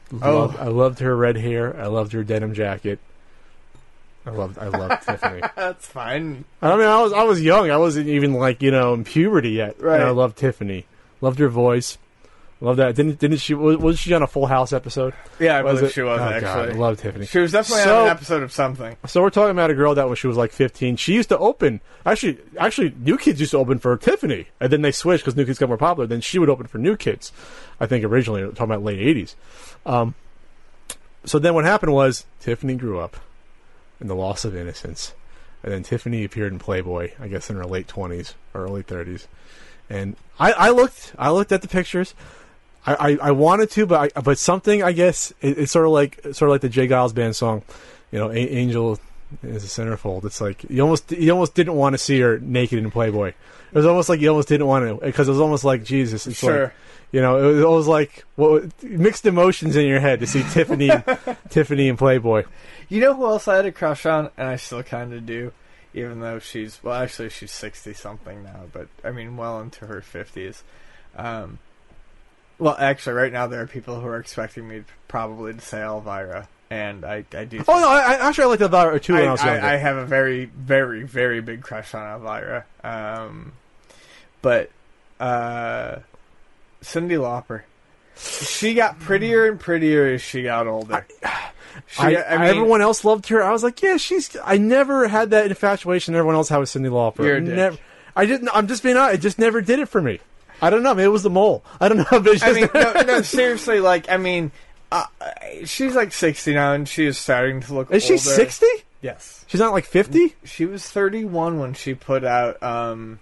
Loved, Oh. I loved her red hair. I loved her denim jacket. I loved I loved Tiffany. That's fine. I mean, I was I was young. I wasn't even like you know in puberty yet. Right. And I loved Tiffany. Loved her voice. Loved that. Didn't didn't she? Was, was she on a Full House episode? Yeah, I Was believe it? she was Oh, God, actually. I love Tiffany. She was definitely So- on an episode of something. So we're talking about a girl that when she was like fifteen, she used to open. Actually, actually, New Kids used to open for Tiffany, and then they switched because New Kids got more popular. Then she would open for New Kids. I think originally, we're talking about late eighties. Um, so then what happened was Tiffany grew up, and the loss of innocence, and then Tiffany appeared in Playboy. I guess in her late twenties or early thirties, and I, I looked, I looked at the pictures. I, I, I wanted to, but I, but something I guess it, it's sort of like sort of like the Jay Giles Band song, you know, A- Angel is a centerfold. It's like you almost you almost didn't want to see her naked in Playboy. It was almost like you almost didn't want to because it was almost like Jesus. It's Sure. like, you know, it was always like what mixed emotions in your head to see Tiffany, Tiffany in Playboy. You know who else I had a crush on, and I still kind of do, even though she's well, actually she's sixty something now, but I mean, well into her fifties. Um, well, actually, right now there are people who are expecting me probably to say Elvira, and I, I do. Oh no, I, I actually I liked Elvira too when I, I, was younger. I, I have a very, very, very big crush on Elvira. Um, but uh, Cyndi Lauper, she got prettier and prettier as she got older. She, I, I mean, everyone else loved her. I was like, yeah, she's. I never had that infatuation everyone else had with Cyndi Lauper. You're a dick. Never. I didn't. I'm just being honest. It just never did it for me. I don't know. Maybe it was the mole. I don't know. But it's I just, mean, no, no, seriously, like, I mean, uh, she's like sixty now, and she is starting to look is she older. sixty? Yes. She's not like fifty. She was thirty-one when she put out, um...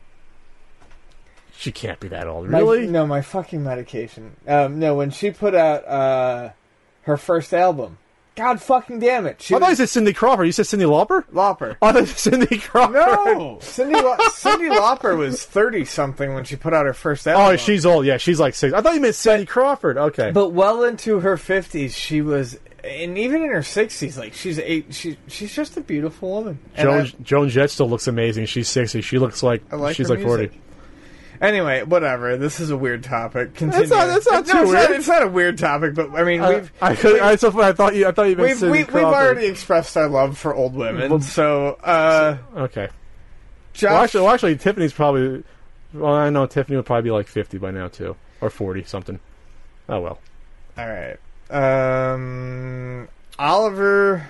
She can't be that old, my- really. no, my fucking medication. Um, no, when she put out, uh, her first album. God fucking damn it. She I thought you was said Cindy Crawford. You said Cyndi Lauper. Lauper. I thought you said Cindy Crawford. No! Cyndi, La- Cyndi Lauper was thirty-something when she put out her first album. Oh, she's old. Yeah, she's like six. I thought you meant Cindy Crawford. Okay. But well into her fifties, she was... And even in her sixties, like, she's eight, she, she's just a beautiful woman. And Joan, I- Joan Jett still looks amazing. She's sixty. She looks like, I like she's her like forty. music. Anyway, whatever. This is a weird topic. Continue. That's not- that's not no, too it's weird. Not, it's not a weird topic, but I mean, Uh, we've I, could, I, so funny. I thought you. I thought you meant we've Cindy we, we've Crawford. already expressed our love for old women. Well, so, uh, Okay. Josh, Well, actually, well, actually, Tiffany's probably. Well, I know Tiffany would probably be like fifty by now too, or forty something. Oh well. all right. Um, Oliver.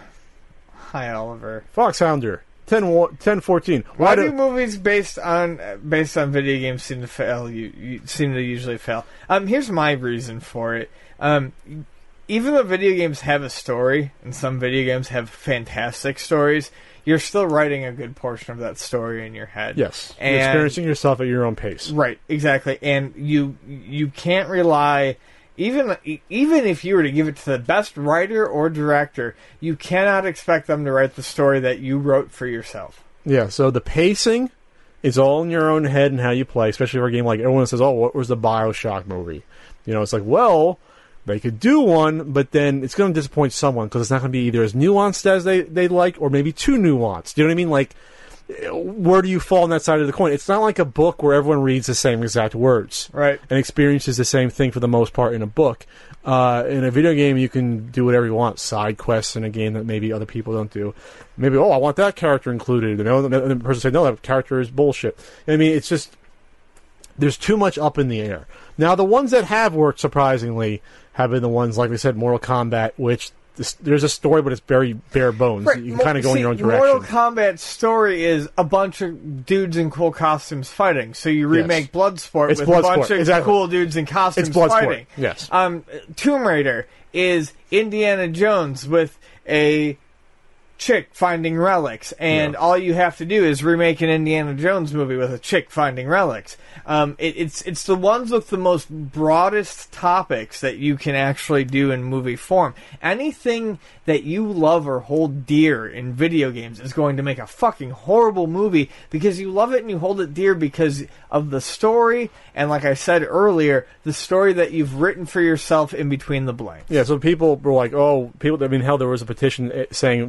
Hi, Oliver. Foxhounder. ten fourteen. Why, Why do do movies based on based on video games seem to fail? You, you seem to usually fail. Um, here's my reason for it. Um, even though video games have a story, and some video games have fantastic stories, you're still writing a good portion of that story in your head. yes, And- you're experiencing yourself at your own pace. Right, exactly. And you you can't rely, even even if you were to give it to the best writer or director, you cannot expect them to write the story that you wrote for yourself. Yeah. So the pacing is all in your own head and how you play. Especially for a game like everyone says, "Oh, what was the BioShock movie?" You know, it's like, well, they could do one, but then it's going to disappoint someone because it's not going to be either as nuanced as they they like, or maybe too nuanced. You know what I mean? Like, where do you fall on that side of the coin? It's not like a book where everyone reads the same exact words, Right. and experiences the same thing for the most part in a book. Uh, in a video game, you can do whatever you want. Side quests in a game that maybe other people don't do. Maybe, oh, I want that character included. And the other person said, no, that character is bullshit. I mean, it's just, there's too much up in the air. Now, the ones that have worked, surprisingly, have been the ones, like we said, Mortal Kombat, which this, there's a story, but it's very bare bones. Right. You can kind of go See, in your own direction. Mortal Kombat's story is a bunch of dudes in cool costumes fighting. So you remake Bloodsport It's with Bloodsport, a bunch of exactly. cool dudes in costumes It's Bloodsport, fighting. yes. Um, Tomb Raider is Indiana Jones with a chick finding relics, and Yeah. all you have to do is remake an Indiana Jones movie with a chick finding relics. Um, it, it's it's the ones with the most broadest topics that you can actually do in movie form. Anything that you love or hold dear in video games is going to make a fucking horrible movie because you love it and you hold it dear because of the story, and like I said earlier, the story that you've written for yourself in between the blanks. Yeah, so people were like, oh, people, I mean, hell, there was a petition saying we don't want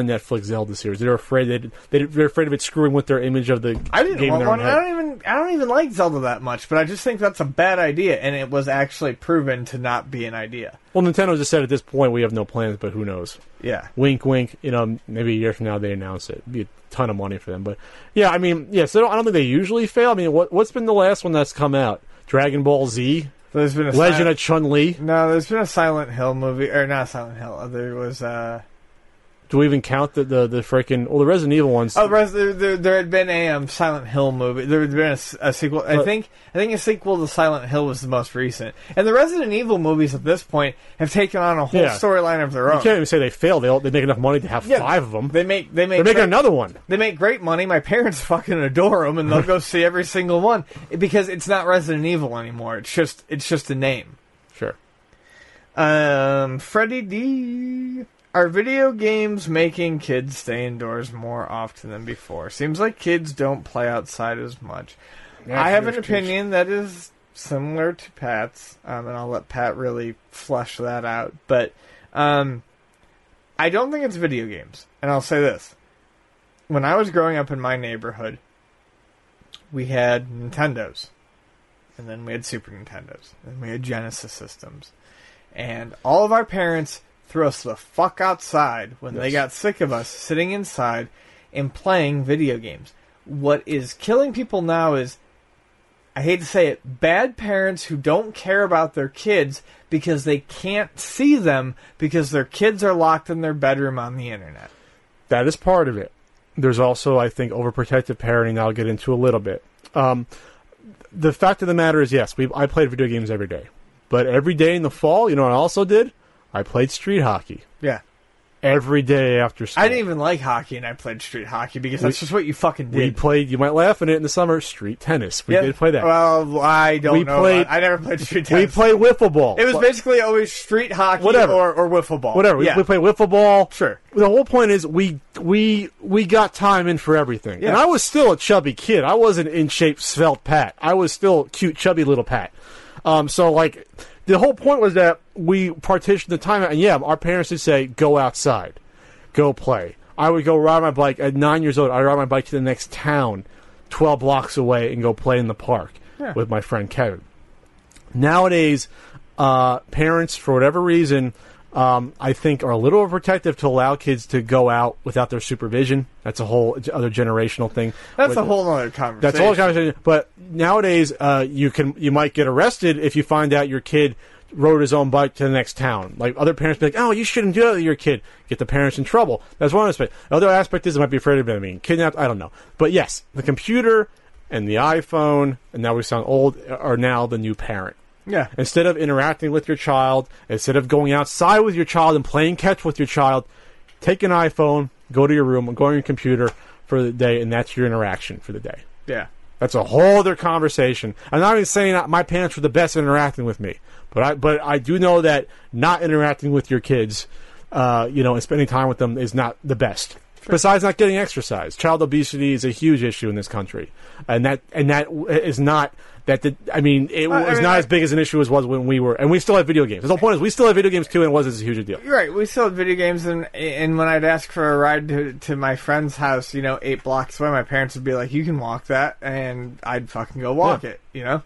want a Netflix Zelda series. They're afraid that they they're afraid of it screwing with their image of the I didn't game want in their one. own I head. don't even I don't even like Zelda that much, but I just think that's a bad idea, and it was actually proven to not be an idea. Well, Nintendo just said at this point we have no plans, but who knows? Yeah. Wink, wink. You know, maybe a year from now they announce it. It'd be a ton of money for them. But yeah, I mean, yeah. So I don't, I don't think they usually fail. I mean, what what's been the last one that's come out? Dragon Ball Z, There's been a Legend si- of Chun-Li. No, there's been a Silent Hill movie, or not Silent Hill. There was uh Do we even count the the, the freaking? Well, the Resident Evil ones. oh, Res- there, there, there had been a um, Silent Hill movie. There had been a, s- a sequel. I But- think I think a sequel to Silent Hill was the most recent. And the Resident Evil movies at this point have taken on a whole Yeah. storyline of their You own. can't even say they failed. They all, they make enough money to have Yeah, five of them. They make they make They're making great- another one. They make great money. My parents fucking adore them, and they'll go see every single one because it's not Resident Evil anymore. It's just it's just a name. Sure. Um, Freddie D. Are video games making kids stay indoors more often than before? Seems like kids don't play outside as much. Yeah, I have an there's opinion that is similar to Pat's, um, and I'll let Pat really flesh that out. But um, I don't think it's video games. And I'll say this. When I was growing up in my neighborhood, we had Nintendos. And then we had Super Nintendos. And we had Genesis systems. And all of our parents threw us the fuck outside when Yes. they got sick of us sitting inside and playing video games. What is killing people now is, I hate to say it, bad parents who don't care about their kids because they can't see them because their kids are locked in their bedroom on the internet. That is part of it. There's also, I think, overprotective parenting that I'll get into a little bit. Um, the fact of the matter is, yes, we I played video games every day. But every day in the fall, you know what I also did? I played street hockey. Yeah. Every day after school. I didn't even like hockey, and I played street hockey because that's We- just what you fucking did. We played, you might laugh at it in the summer, street tennis. We Yeah. did play that. Well, I don't We know. played- about- I never played street we tennis. played wiffle ball. It was But- basically always street hockey Whatever. or, or wiffle ball. Whatever. We- Yeah. We played wiffle ball. Sure. The whole point is we we we got time in for everything. Yeah. And I was still a chubby kid. I wasn't in shape, svelte Pat. I was still cute, chubby little Pat. Um, so, like, the whole point was that we partitioned the time out. And, yeah, our parents would say, go outside. Go play. I would go ride my bike. At nine years old, I'd ride my bike to the next town, twelve blocks away, and go play in the park Yeah. with my friend Kevin. Nowadays, uh, parents, for whatever reason, um, I think are a little overprotective to allow kids to go out without their supervision. That's a whole other generational thing. That's With- a whole other conversation. That's all conversation. But nowadays, uh, you can you might get arrested if you find out your kid rode his own bike to the next town. Like, other parents be like, "Oh, you shouldn't do that with your kid." Get the parents in trouble. That's one aspect. The other aspect is they might be afraid of them being kidnapped. I don't know. But yes, the computer and the iPhone, and now we sound old, are now the new parent. Yeah. Instead of interacting with your child, instead of going outside with your child and playing catch with your child, take an iPhone, go to your room, and go on your computer for the day, and that's your interaction for the day. Yeah. That's a whole other conversation. I'm not even saying that my parents were the best at interacting with me, but I but I do know that not interacting with your kids, uh, you know, and spending time with them is not the best. Sure. Besides not getting exercise, child obesity is a huge issue in this country, and that and that is not that. The, I mean, it I was mean, not I- as big as an issue as was when we were, and we still have video games. The whole point is we still have video games too, and it wasn't as huge a deal. You're right. We still had video games, and and when I'd ask for a ride to to my friend's house, you know, eight blocks away, my parents would be like, "You can walk that," and I'd fucking go walk Yeah. it. You know.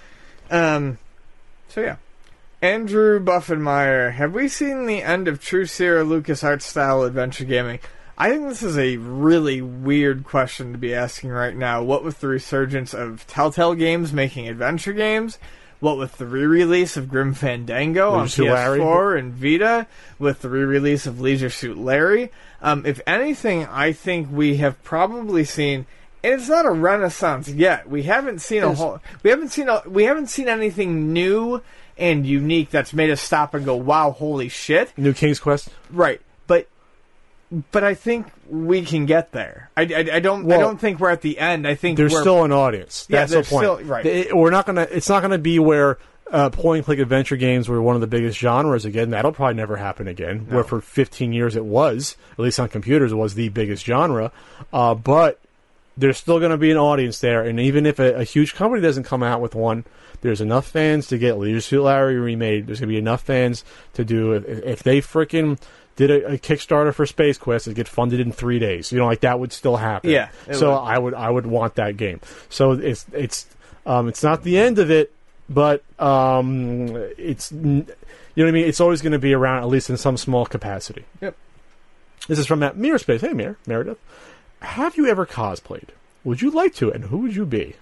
Um. So yeah. Andrew Buffenmeyer, have we seen the end of true Sierra LucasArts style adventure gaming? I think this is a really weird question to be asking right now. What with the resurgence of Telltale Games making adventure games? What with the re-release of Grim Fandango on Leisure Suit P S Larry? four and Vita? With the re-release of Leisure Suit Larry? Um, if anything, I think we have probably seen... And it's not a renaissance yet. We haven't seen a Yes. whole... We haven't seen a, we haven't seen anything new and unique that's made us stop and go, wow, holy shit. New King's Quest. Right, but but I think we can get there. I, I, I don't Well, I don't think we're at the end. I think There's we're, still an audience. Yeah, That's the there's point. still- right. It- we're not gonna. It's not gonna be where uh, point-and-click adventure games were one of the biggest genres again. That'll probably never happen again. No. Where for fifteen years it was, at least on computers, it was the biggest genre. Uh, but there's still going to be an audience there, and even if a, a huge company doesn't come out with one, There's enough fans to get Leisure Suit Larry remade. There's going to be enough fans to do it. If they freaking did a, a Kickstarter for Space Quest and get funded in three days, you know, like that would still happen. Yeah. So would. I would I would want that game. So it's it's um, it's not the end of it, but um, it's you know what I mean. It's always going to be around, at least in some small capacity. Yep. This is from Matt Mirror Space. Hey, Mir, Meredith. Have you ever cosplayed? Would you like to, and who would you be?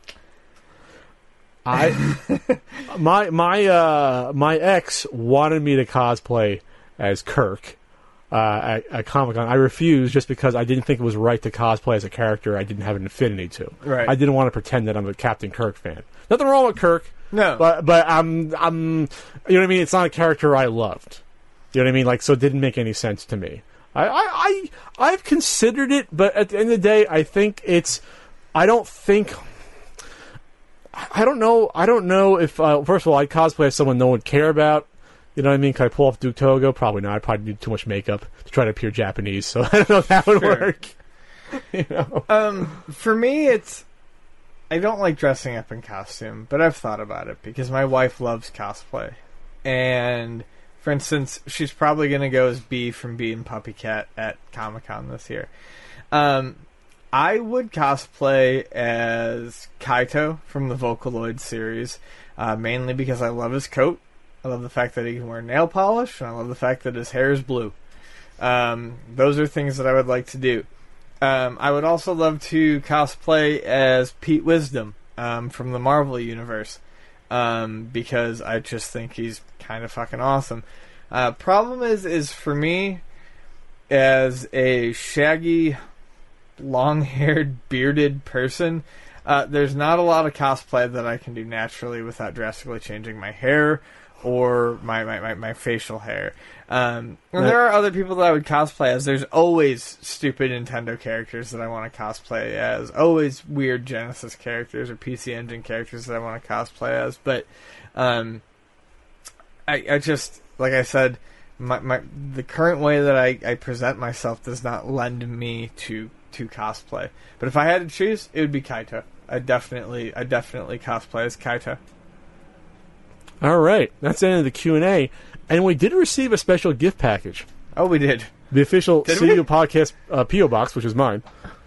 I my my uh, my ex wanted me to cosplay as Kirk uh, at, at Comic Con. I refused just because I didn't think it was right to cosplay as a character I didn't have an affinity to. Right. I didn't want to pretend that I'm a Captain Kirk fan. Nothing wrong with Kirk. No. But but I'm I'm you know what I mean. It's not a character I loved. You know what I mean. Like, so it didn't make any sense to me. I, I, I, I've considered it, but at the end of the day, I think it's, I don't think, I don't know, I don't know if, uh, first of all, I'd cosplay as someone no one would care about, you know what I mean? Could I pull off Duke Togo? Probably not. I'd probably need too much makeup to try to appear Japanese, so I don't know if that would Sure. work. You know? Um, for me, it's, I don't like dressing up in costume, but I've thought about it because my wife loves cosplay. And, for instance, she's probably going to go as Bee from Bee and Puppy Cat at Comic-Con this year. Um, I would cosplay as Kaito from the Vocaloid series, uh, mainly because I love his coat. I love the fact that he can wear nail polish, and I love the fact that his hair is blue. Um, those are things that I would like to do. Um, I would also love to cosplay as Pete Wisdom um, from the Marvel Universe. Um, because I just think he's kind of fucking awesome. Uh, problem is, is for me, as a shaggy, long-haired, bearded person, uh, there's not a lot of cosplay that I can do naturally without drastically changing my hair or my, my, my, my facial hair. Um, and there are other people that I would cosplay as. There's always stupid Nintendo characters that I want to cosplay as. Always weird Genesis characters or P C Engine characters that I want to cosplay as. But um, I, I just, like I said, my, my the current way that I, I present myself does not lend me to, to cosplay. But if I had to choose, it would be Kaito. I definitely, I definitely cosplay as Kaito. All right. That's the end of the Q and A. And we did receive a special gift package. Oh, we did. The official Did C U we? Podcast uh, P O Box, which is mine.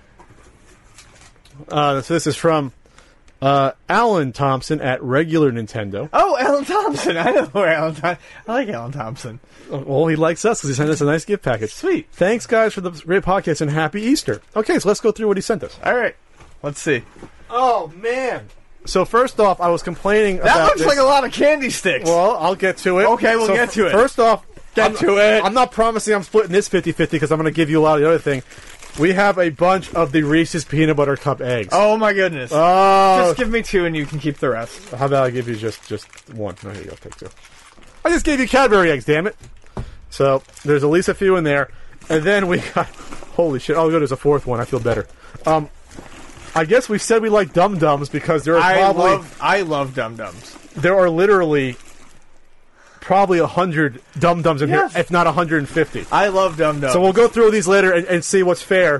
Uh, so this is from uh, Alan Thompson at Regular Nintendo. Oh, Alan Thompson. I know where Alan Thompson. I like Alan Thompson. Well, he likes us because he sent us a nice gift package. Sweet. Thanks, guys, for the great podcast, and happy Easter. Okay, so let's go through what he sent us. All right. Let's see. Oh, man. So first off, I was complaining That about looks this. like a lot of candy sticks. Well, I'll get to it. Okay, we'll So get to it. First off, Get I'm, to it. I'm not promising I'm splitting this fifty-fifty because I'm going to give you a lot of the other thing. We have a bunch of the Reese's Peanut Butter Cup eggs. Oh, my goodness. Oh. Just give me two and you can keep the rest. How about I give you just, just one? Oh, here you go. Take two. I just gave you Cadbury eggs, damn it. So there's at least a few in there. And then we got... Holy shit. Oh, good. There's a fourth one. I feel better. Um... I guess we said we like Dum Dums because there are I probably love, I love Dum Dums. there are literally probably a hundred Dum Dums in Yes. here, if not a hundred and fifty. I love Dum Dums. So we'll go through these later and, and see what's fair.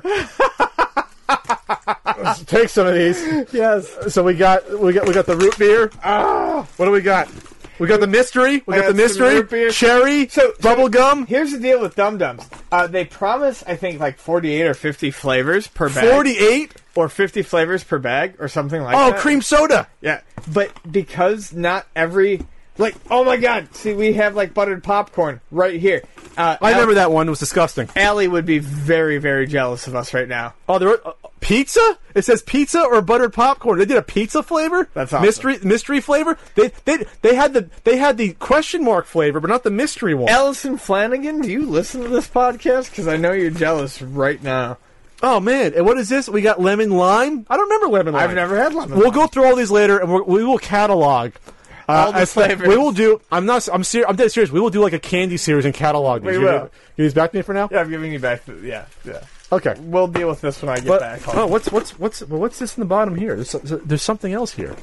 Let's take some of these. Yes. So we got we got we got the root beer. Ah, what do we got? We got the mystery. We I got the got some mystery. root beer. Cherry. So- so- bubble gum. Here's the deal with Dum Dums. Uh, they promise, I think, like forty-eight or fifty flavors per bag. Forty-eight. Or fifty flavors per bag or something like Oh, that. cream soda. Yeah. But because not every... Like, oh my god, see, we have, like, buttered popcorn right here. Uh, I Al- remember that one. It was disgusting. Allie would be very, very jealous of us right now. Oh, there are, uh, pizza? It says pizza or buttered popcorn. They did a pizza flavor. That's awesome. mystery mystery flavor. They they they had the they had the question mark flavor, but not the mystery one. Allison Flanagan, do you listen to this podcast? Because I know you're jealous right now. Oh man! And what is this? We got lemon lime. I don't remember lemon lime. I've never had lemon We'll lime. go through all these later, and we're, we will catalog. Uh, All the as- flavors. We will do. I'm not. I'm serious. I'm dead serious. We will do like a candy series and catalog these. We You- will. Give these back to me for now. Yeah, I'm giving you back. The, yeah, yeah. Okay. We'll deal with this when I get But back. oh, what's what's what's well, what's this in the bottom here? There's, there's something else here.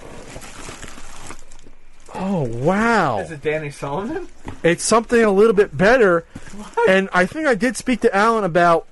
Oh wow! Is it Danny Sullivan? It's something a little bit better. And I think I did speak to Alan about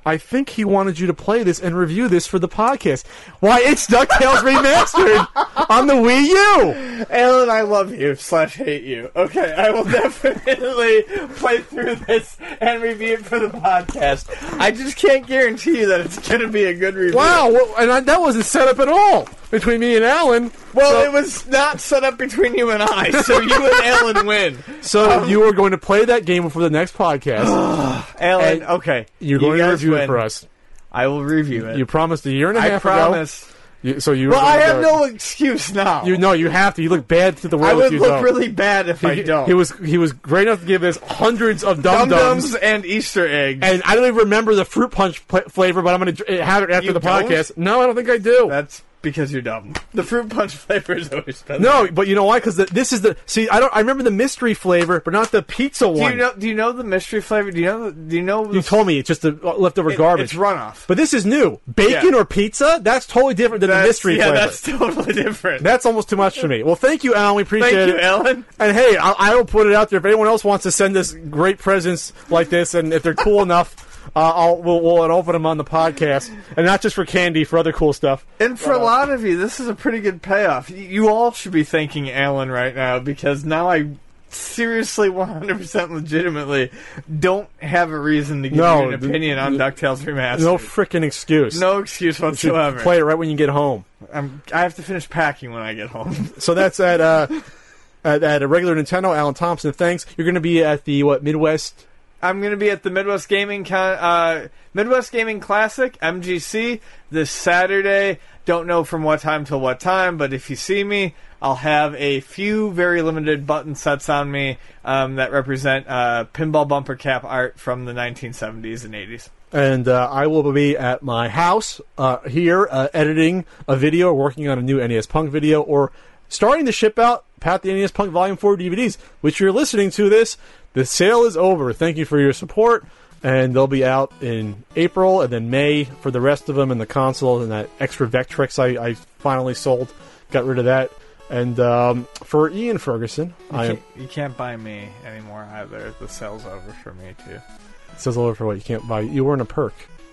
I think he wanted you to play this and review this for the podcast. Why, it's DuckTales Remastered on the Wii U! Alan, I love you slash hate you. Okay, I will definitely play through this and review it for the podcast. I just can't guarantee you that it's going to be a good review. Wow, well, and I, that wasn't set up at all between me and Alan. Well, so, it was not set up between you and I, so you and Alan win. So um, you are going to play that game before the next podcast. Alan, okay. You're going you to review win. it for us. I will review it. You promised a year and a I half promise. ago. You, so you well, I have go, no excuse now. You know you have to. You look bad to the world. I would if you look don't. really bad if he, I don't. He was he was great enough to give us hundreds of dum dums and Easter eggs. And I don't even remember the fruit punch pl- flavor, but I'm going to have it after You the don't? podcast. No, I don't think I do. That's because you're dumb. The fruit punch flavor is always better. No, but you know why? Because this is the see. I don't. I remember the mystery flavor, but not the pizza Do one. you know? Do you know the mystery flavor? Do you know? Do you know? You told me it's just the leftover it, garbage. It's runoff. But this is new. Bacon Yeah. or pizza? That's totally different than That's, the mystery yeah, flavor. that's totally different. That's almost too much for me. Well, thank you, Alan. We appreciate Thank it. you, Alan. And hey, I, I will put it out there. If anyone else wants to send us great presents like this, and if they're cool enough, uh, I'll we'll, we'll open them on the podcast, and not just for candy, for other cool stuff. And for a lot of you, this is a pretty good payoff. You, you all should be thanking Alan right now, because now I seriously, one hundred percent legitimately don't have a reason to give No, you an opinion on DuckTales Remastered. No freaking excuse. No excuse You should whatsoever. play it right when you get home. I'm, I have to finish packing when I get home. So that's at uh, at, at a regular Nintendo. Alan Thompson, thanks. You're going to be at the what Midwest. I'm going to be at the Midwest Gaming Con, uh, Midwest Gaming Classic, M G C, this Saturday. Don't know from what time till what time, but if you see me, I'll have a few very limited button sets on me um, that represent uh, pinball bumper cap art from the nineteen seventies and eighties. And uh, I will be at my house uh, here uh, editing a video, working on a new N E S Punk video, or starting to ship out Pat the N E S Punk Volume four D V Ds, which you're listening to this. The sale is over. Thank you for your support. And they'll be out in April and then May for the rest of them, and the console and that extra Vectrex I, I finally sold. Got rid of that. And um, for Ian Ferguson, You I am. can't, you can't buy me anymore either. The sale's over for me, too. It says all over for what you can't buy. You weren't a perk.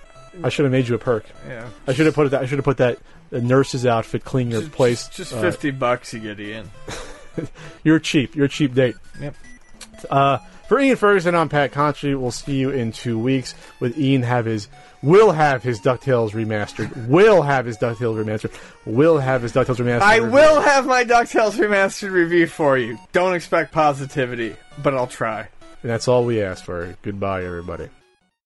I should have made you a perk. Yeah. I should have put that. I should have put that uh, nurse's outfit, clean your Just, place. just uh, fifty bucks you get Ian. You're cheap. You're a cheap date. Yep. Uh, for Ian Ferguson, I'm Pat Contry. We'll see you in two weeks with Ian have his, will have his DuckTales remastered, will have his DuckTales remastered, will have his DuckTales remastered. I review. will have my DuckTales Remastered review for you. Don't expect positivity, but I'll try. And that's all we ask for. Goodbye, everybody.